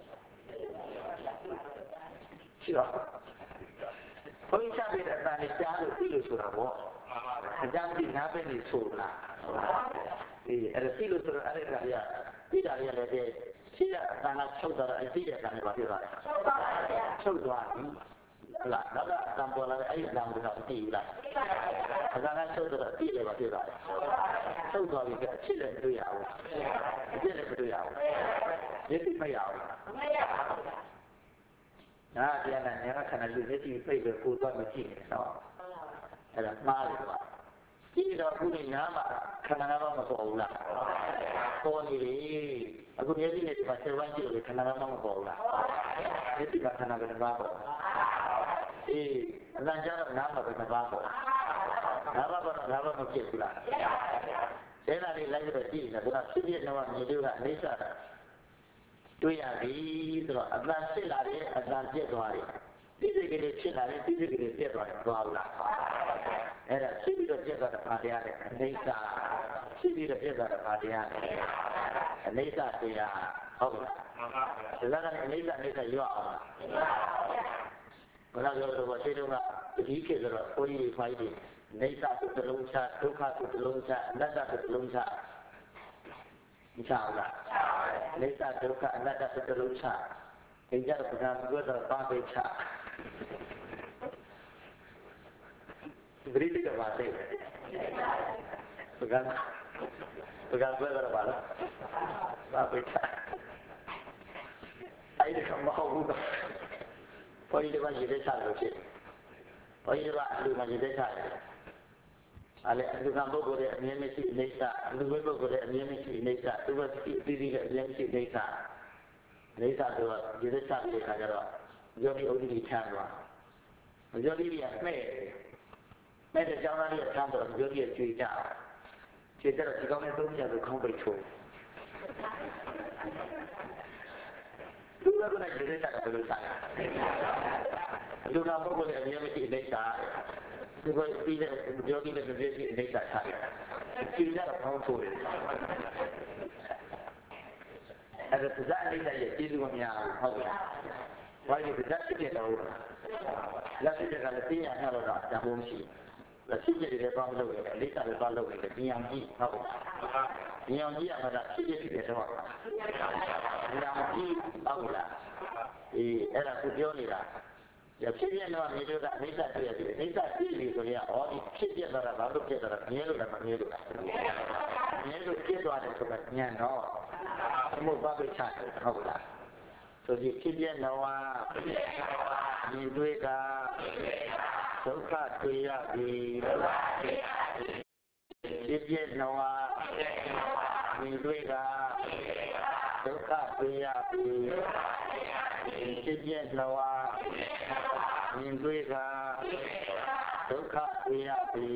ရှိတော့ဘုန်းကြီးချပြတဲ့အတိုင်းကြားလို့သိလို့ဆိုတာပေါ့အကြမ်းကြည့်နားပဲနေဆိုလားဒီအဲ့ဒါသိလို့ဆိုတော့အဲ့ဒါကသိတာရလည်းတဲ့ရှိတဲ့အတန်ကချုပ်သွားတော့အဲ့သိတဲ့အတန်ကဘာဖြစ်သွားလဲချုပ်သွားပြီလားတော့အတန်ပေါ်လာတဲ့အဲ့ဒီအတန်ကိုတော့သိဘူးလားအတန်ကချုပ်တော့သိတယ်ဘာဖြစ်သွားလဲချုပ်သွားပြီကအဖြစ်လည်းမတွေ့ရဘူးအဖြစ်လည်းမတွေ့ရဘူးမျက်စိမရဘူးမရဘူးနားပြန်လာနေခဏလူမျက်စိပိတ်ပဲကိုယ်တော့မကြည့်နဲ့တော့အဲ့ဒါမှားတယ်ကွာဒီတော့ခုနေနားမှာခန္ဓာငါးပါးမပေါ်ဘူးလားပေါ်နေလေအခုမျက်စိနဲ့ဒီမှာဆယ်ဝိုင်းကြည့်လို့ခန္ဓာငါးပါးမပေါ်ဘူးလားမျက်စိကခန္ဓာကတစ်ပါးပေါ်အေးအလံကြတော့နားမှာပဲတစ်ပါးပေါ်ငါးပါးပေါ်တော့ငါးပါးမဖြစ်ဘူးလားအဲ့ဒါလေးလိုက်ပြီးတော့ကြည့်နေတာကဖြစ်ဖြစ်တော့မြေတို့ကအနိစ္စတွေ့ရပြီဆိုတော့အတန်ဖြစ်လာတယ်အတန်ပြတ်သွားတယ်ဒီစိတ်ကလေးဖြစ်လာတယ်ဒီစိတ်ကလေးပြတ်သွားတယ်သွားဘူးလားအဲ့ဒါဖြစ်ပြီးတော့ပြတ်သွားတာဘာတရားလဲအနိစ္စဖြစ်ပြီးတော့ပြတ်သွားတာဘာတရားလဲအနိစ္စတရားဟုတ်ကဲ့ဒါကလည်းအနိစ္စအနိစ္စရွတ်အောင်ဘယ်လိုပြောလို့ရှိတော့ဒီခေတ်ဆိုတော့ဘုန်းကြီးဖိုင်းဒီနေသတုတလုံးချဒုက္ခတုတလုံးချအနတ္တတုတလုံးချမချဘူးလားနေသဒုက္ခအနတ္တတုတလုံးချဒီကြတော့ပဒါပြောတော့ပါပိချဒီလိုကပါသေးတယ်ပကံပကံပြောတော့ပါလားပါပိချအဲ့ဒီကမဟုတ်ဘူးဘုန်းကြီးကရေတဲ့ချလို့ဖြစ်ဘုန်းကြီးကအလူမှရေတဲ့ချတယ်အဲ့လေအလူကပုဂ္ဂိုလ်ရဲ့အမြင်မရှိအိဋ္ဌအလူပုဂ္ဂိုလ်ရဲ့အမြင်မရှိအိဋ္ဌသူကတိတိတိရဲ့အမြင်မရှိအိဋ္ဌအိဋ္ဌဆိုတော့ရေတဲ့ချတဲ့ခါကျတော့ယောဂီဥဒ္ဓိချမ်းသွားယောဂီကမဲ့မဲ့တဲ့ကြောင်းသားလေးချမ်းတော့ယောဂီရဲ့ကြွေကြကြွေကြတော့ဒီကောင်းနဲ့သုံးပြလို့ခေါင်းပိတ်ချိုးလူကလည်းရေတဲ့ချတာဘယ်လိုစားလူကပုဂ္ဂိုလ်ရဲ့အမြင်မရှိအိဋ္ဌဒီကိုပြီးတဲ့ယောဂီလည်းပြည့်စုံအိဋ္ဌချတယ်ကြည့်ရတော့ခေါင်းချိုးတယ်အဲ့ဒါဇာအိဋ္ဌရဲ့ကျေးဇူးမများဘူးဟုတ်ကဲ့ဘာလို့ဇာဖြစ်တယ်တော့လက်ဖြစ်တယ်ကလည်းသိရနှောက်တော့အကြောင်းမရှိလက်ဖြစ်တယ်လည်းပေါင်းလို့ရတယ်အိဋ္ဌလည်းပေါင်းလို့ရတယ်ဉာဏ်ကြီးဟုတ်ကဲ့ဉာဏ်ကြီးကမှဒါဖြစ်ဖြစ်တယ်တော့ဉာဏ်ကြီးဟုတ်လားအေးအဲ့ဒါသူပြောနေတာရဖြစ်ပြတော့မြေတို့ကအနိစ္စတွေ့ရတယ်အနိစ္စသိပြီဆိုရင်အော်ဒီဖြစ်ပြတော့ဘာလို့ဖြစ်တော့မြဲလို့လည်းမမြဲလို့မြဲလို့ဖြစ်သွားတယ်ဆိုတော့ဉာဏ်တော့သမုပ္ပါဒိချဟုတ်လားဆိုဒီဖြစ်ပြတော့မြင်တွေ့ကဒုက္ခတွေ့ရပြီဖြစ်ပြတော့မြင်တွေ့ကဒုက္ခတွေ့ရပြီဖြစ်ပြတော့မြင်တွေ့ကဒုက္ခတွေ့ရပြီ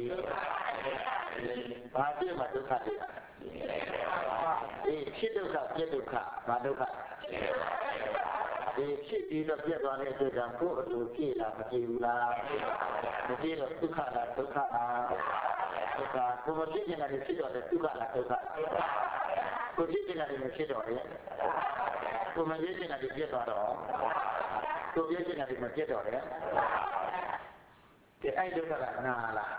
ဘာဖြစ်မှာဒုက္ခတွေ့ရအေးဖြစ်ဒုက္ခပြဒုက္ခဘာဒုက္ခဒီဖြစ်ပြီးတော့ပြတ်သွားတဲ့အတွက်ကြောင့်ကိုယ်အလိုပြည့်လားမပြည့်ဘူးလားမပြည့်တော့ဒုက္ခလားဒုက္ခလားဒုက္ခကိုမပြည့်နေတာဖြစ်တော့တဲ့ဒုက္ခလားဒုက္ခကိုပြည့်နေတာဖြစ်တော့တယ်ကိုမပြည့်နေတာပြတ်သွားတော့ကိုပြည့်နေတာမပြတ်တော့တယ်ဒီအဲ့ဒုက္ခကနာလား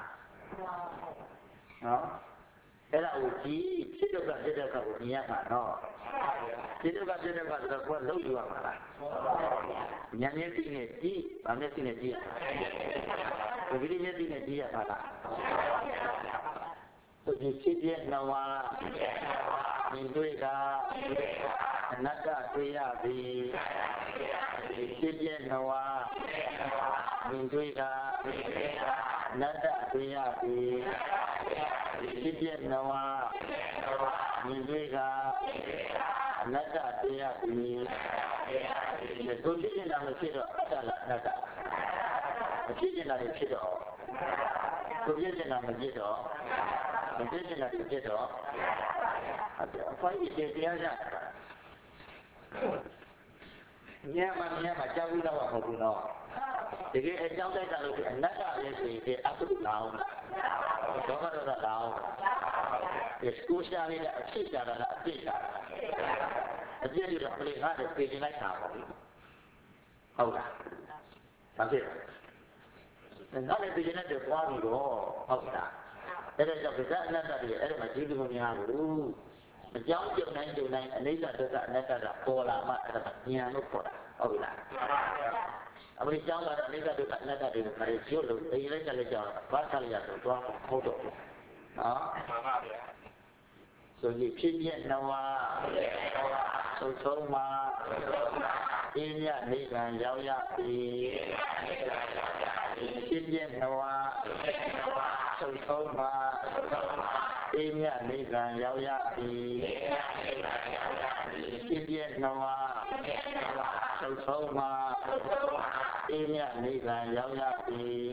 နော်အဲ့ဒါကိုကြည့်ဖြစ်ဒုက္ခဖြစ်ဒုက္ခကိုမြင်ရမှာနော်ဖြစ်ဒုက္ခဖြစ်ဒုက္ခဆိုတော့ကိုယ်လုံးယူရမှာလားဉာဏ်မျက်စိနဲ့ကြည့်ဗာမျက်စိနဲ့ကြည့်ရဒီမျက်စိနဲ့ကြည့်ရပါလားဒီဖြစ်ပြနဝမြင်တွေ့တာအနတ္တတွေ့ရပြီဒီဖြစ်ပြနဝမြင်တွေ့တာအနတ္တတွေ့ရပြီဖြစ်ပြနဝမြင်တွေ့တာအနတ္တတွေ့ရပြီကိုဖြစ်နေတာမဖြစ်တော့အတ္တလားအနတ္တမဖြစ်နေတာဖြစ်တော့ကိုဖြစ်နေတာမဖြစ်တော့မဖြစ်နေတာဖြစ်တော့အဖိုင်းကြီးတရားရညမှာညမှာကြောက်ပြီးတော့ဟုတ်ဘူးနော်တကယ်အကြောင်းတိုက်တာလို့အနတ္တရဲ့ဆိုရင်အတုလောင်းတော့ကတော့လောင်းဒီစကူရှာလေးအဖြစ်ကြတာလားအဖြစ်ကြတာအပြည့်ရတော့လေငါ့ကိုပြင်လိုက်တာပေါ့ဟုတ်လားဘာဖြစ်လဲငါလည်းပြင်နေတဲ့ပွားပြီးတော့ဟုတ်လားအဲ့ဒါကြောင့်ဗဇအနတ္တတွေအဲ့ဒါမှကျေးဇူးမများဘူးအကြောင်းကြုံတိုင်းကြုံတိုင်းအနိစ္စဒုက္ခအနတ္တကပေါ်လာမှအဲ့ဒါဉာဏ်လို့ခေါ်တာဟုတ်လားအမေကျောင်းကတော့အနိစ္စဒုက္ခအနတ္တတွေကိုခရီးကျွတ်လို့အေးလိုက်ကြလိုက်ကြတော့ဘာသာရဆိုတော့ဟုတ်တော့နော်မှန်ပါဗျာဆိုပြီးဖြစ်ပြနဝသုံးဆုံးမှာအင်းမြနိဗ္ဗာန်ရောက်ရပြီဖြစ်ပြနဝချုပ်ဆုံးမှာအေးမြတ်နိဗ္ဗာန်ရောက်ရသည်ဖြစ်ပြနှဝချုပ်ဆုံးမှာအေးမြတ်နိဗ္ဗာန်ရောက်ရသည်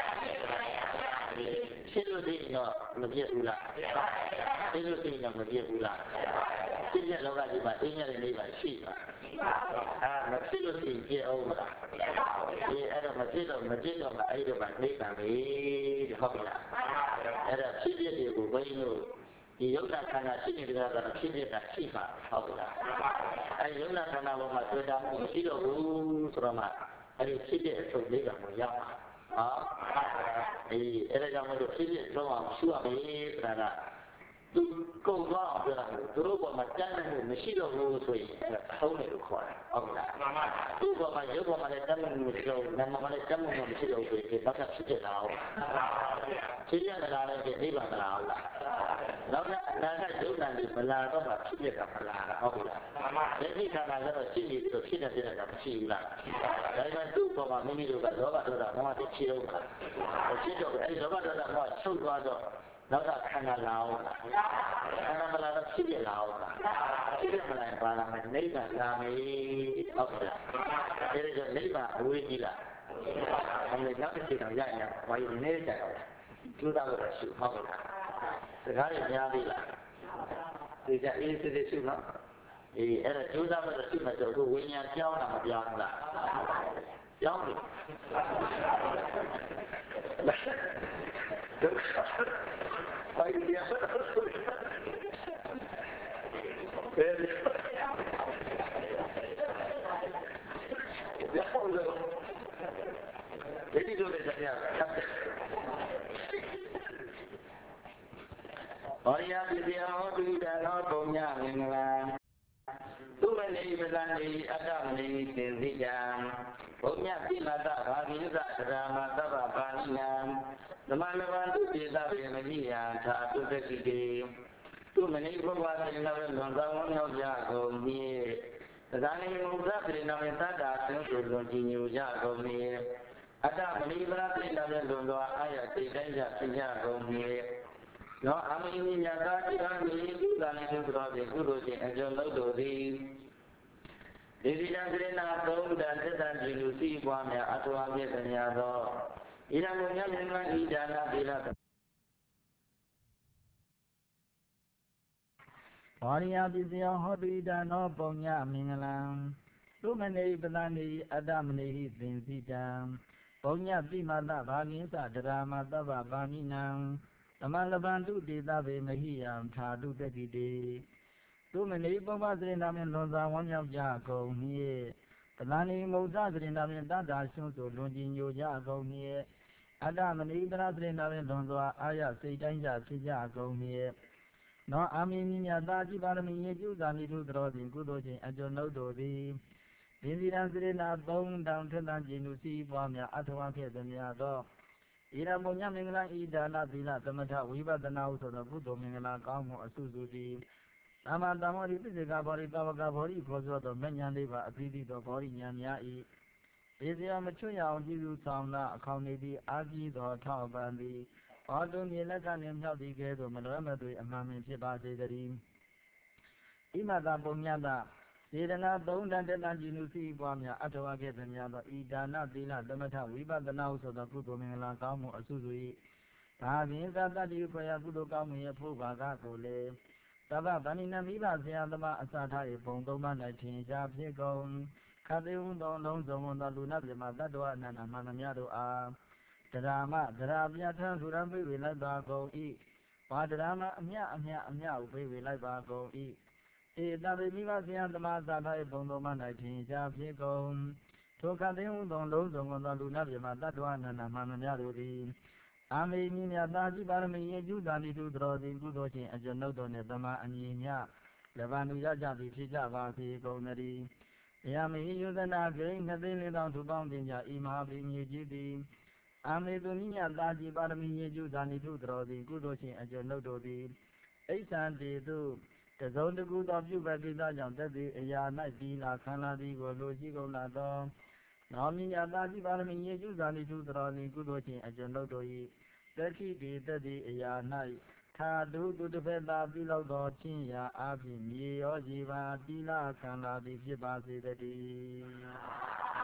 ဖြစ်လို့သိတော့မပြည့်ဘူးလားဖြစ်လို့သိတော့မပြည့်ဘူးလားဖြစ်ပြလောကကြီးမှာအေးမြတ်တဲ့နိဗ္ဗာန်ရှိပါအာမဖြစ်လို့သိပြည့်အောင်လားဒီအဲ့တော့မဖြစ်တော့မဖြစ်တော့မှအဲ့ဒီမှာနိဗ္ဗာန်ပဲတဲ့ဟုတ်ပြီလားအဲ့ဒါဖြစ်ပြတွေကိုဘယ်လိုဒီယုတ်တာခန္ဓာရှိနေတဲ့ကတော့ဖြစ်ပြတာရှိပါဟုတ်ပြီလားအဲ့ယုတ်တာခန္ဓာပေါ်မှာတွေ့တာမရှိတော့ဘူးဆိုတော့မှအဲ့ဒီဖြစ်ပြအဆုံးနိဗ္ဗာန်ကိုရောက်ဟာအေးအဲ့ဒါကြောင့်မလို့ဖြစ်ဖြစ်လုံးအောင်ရှုရမယ်ဆိုတာကသူကုန်သွားအောင်ပြောတာသူတို့ကမှတန်းနေမှုမရှိတော့ဘူးဆိုရင်ထုံးတယ်လို့ခေါ်တယ်ဟုတ်လားသူ့ဘမှာရုပ်ဘမှာလည်းတန်းမှုမရှိတော့ဘူးနာမ်ဘမှာလည်းတန်းမှုမရှိတော့ဘူးဆိုရင်ဘာသာဖြစ်တယ်လားဟုတ်ဖြစ်ရတာလည်းဒီနိဗ္ဗာန်လားဟုတ်လားနောက်ကအနာဂတ်ယုတ်တန်ဒီမလာတော့မှဖြစ်ရတာမလာတာဟုတ်လားဒီကိစ္စကတော့ရှိနေဆိုဖြစ်နေတယ်ကမရှိဘူးလားဒါပေမဲ့သူ့ဘမှာမိမိတို့ကလောဘဒေါသမောဟတိဖြစ်တော့တာဖြစ်တော့အဲ့လောဘဒေါသမောဟချုပ်သွားတော့နောက်ကခန္ဓာလာအောင်လားခန္ဓာမလာတော့ဖြစ်ပြလာအောင်လားဖြစ်ပြမလာရင်ပါလာမယ်နိဗ္ဗာန်လာမယ်ဟုတ်ကဲ့ဒါကြောင့်နိဗ္ဗာန်အဝေးကြီးလားအမေနောက်တစ်ချိန်တော့ရရင်ဘာလို့နေကြတော့ကျိုးသားလို့ရှိဟုတ်ကဲ့စကားတွေများပြီလားဒီကအေးစစ်စစ်ရှိနော်အေးအဲ့ဒါကျိုးသားလို့ရှိမှတော့ကိုဝိညာဉ်ပြောင်းတာမပြောင်းဘူးလားပြောင်းပြီဒုက္ခဘာကြီးရဘယ်လိုရအောင်လို့ဒီလိုလည်းကြားရတယ်ဘောရပစ္စယဟောတုတရောပုံညမင်္ဂလာသူမနေပဇာနေအတ္တမနေသင်္သိတံဘုညပိမတဘာဂိသသရမသဗ္ဗပါဏိနံသမလဘံသူတေသဗေမတိယသာတုတ္တိတေသူမနေဘဝသေနဝေလွန်သောဝမြောက်ကြကုန်မည်သဇာနေမုသသေနဝေသတ္တာသင်္စုလွန်ကြည်ညိုကြကုန်မည်အတ္တမနိပရသေနဝေလွန်သောအာယတိတိုင်းကြဖြစ်ကြကုန်မည်နောအမိနိယတာတိဟံမိကုသနေသူတော်ဖြင့်ကုသိုလ်ခြင်းအကျုံးလုပ်တော်သည်ဒီဒီတံစေနာသုံးတန်သစ္စာကြည်လူစီပွားများအထောအပြည့်သညာသောဣရမုညမြင်မှန်ဤဒါနသီလဘာရိယပစ္စယဟောတိဒါနောပုံညမင်္ဂလံသုမနေပဒနေအတ္တမနေဟိသင်္စီတံပုံညပိမတဘာဂိသဒရာမသဗ္ဗပါဏိနံသမလဘံတုတေသဗေမဟိယံသာတုတတိတေသူမနေပုပ္ပသရေနာမြင်လွန်စွာဝမ်းမြောက်ကြကုန်မည်တလန်ဤမုဇ္ဇသရေနာမြင်တတ္တာရှုံးဆိုလွန်ကြည်ညိုကြကုန်မည်အတ္တမဏိပရသရေနာမြင်လွန်စွာအာရစိတ်တိုင်းကြဖြစ်ကြကုန်မည်နောအာမိမြတ်သာကြည်ပါရမီယေကျုသာမိထုတော်သည်ကုသိုလ်ခြင်းအကျုံးလုပ်တော်သည်ဒီစီရန်သရေနာသုံးတောင်ထက်တန်ကြည်နုစီပွားများအထောအဖြစ်သည်များသောဣရမုညမင်္ဂလာဣဒါနသီလသမထဝိပဿနာဟုဆိုသောကုသိုလ်မင်္ဂလာကောင်းမှုအစုစုသည်သမ္မာသမ္မောဓိပိစိကဘောဓိတဝကဘောဓိခေါ်ဆိုသောမဉ္ဇဉ်လေးပါအသီးသီးသောဘောဓိဉာဏ်များ၏ဒေဇယမချွတ်ရအောင်ကြည်သူဆောင်သာအခေါင်နေသည်အာကြီးသောထောက်ပံသည်အောတုမြေလက်ကနေမြောက်သည်ကဲ့သို့မလွဲမသွေအမှန်ပင်ဖြစ်ပါစေတည်းဣမတပုံညတစေတနာသုံးတန်တတန်ကြည်နုစီပွားများအထောအခဲ့သည်များသောဣဒါနသီလသမထဝိပဿနာဟုဆိုသောကုသိုလ်မင်္ဂလာကောင်းမှုအစုစု၏ဒါဖြင့်သတ္တတိဥပယကုသိုလ်ကောင်းမှုရဲ့ဖို့ဘာကကိုလေသဗ္ဗဗန္နိနမိဘဆရာသမားအစာထား၏ပုံသုံးပါး၌ထင်ရှားဖြစ်ကုန်ခတိဟုသောလုံးစုံသောလူနာပြမတတ္တဝအနန္တမှန်သမျှတို့အားဒရာမဒရာပြထံသူရံပြေဝေလိုက်ပါကုန်၏ဘာဒရာမအမြအမြအမြဟုပြေဝေလိုက်ပါကုန်၏ဧတဗေမိဘဆရာသမားအစာထား၏ပုံသုံးပါး၌ထင်ရှားဖြစ်ကုန်ထိုခတိဟုသောလုံးစုံသောလူနာပြမတတ္တဝအနန္တမှန်သမျှတို့သည်အာမေမိမြတ်သာကြည်ပါရမီယေကျုသာတိသူတော်သည်ကုသိုလ်ခြင်းအကျုံးတို့နှင့်တမန်အညီမြလဗန္ဓုရကြသည်ဖြစ်ကြပါစေကုန်သတည်းတရားမေယုသနာဂိဉ္နှစ်သိန်းလေးသောထူပေါင်းတင်ကြဤမဟာပိမြေကြီးသည်အာမေသူမြတ်သာကြည်ပါရမီယေကျုသာတိသူတော်သည်ကုသိုလ်ခြင်းအကျုံးတို့သည်အိဋ္ဌံတေသူတစုံတကူသောပြုပကိစ္စကြောင့်တသက်အရာ၌သီလခံလာသည်ကိုလိုရှိကုန်လာသောနောမြတ်သာကြည်ပါရမီယေကျုသာတိသူတော်သည်ကုသိုလ်ခြင်းအကျုံးတို့၏သက်ရှိတိတတိအရာ၌ထာတုသူတစ်ဖက်သာပြုလုပ်သောချင်းရာအပြင်မြေရောရေပါတိလခံလာသည်ဖြစ်ပါစေတည်း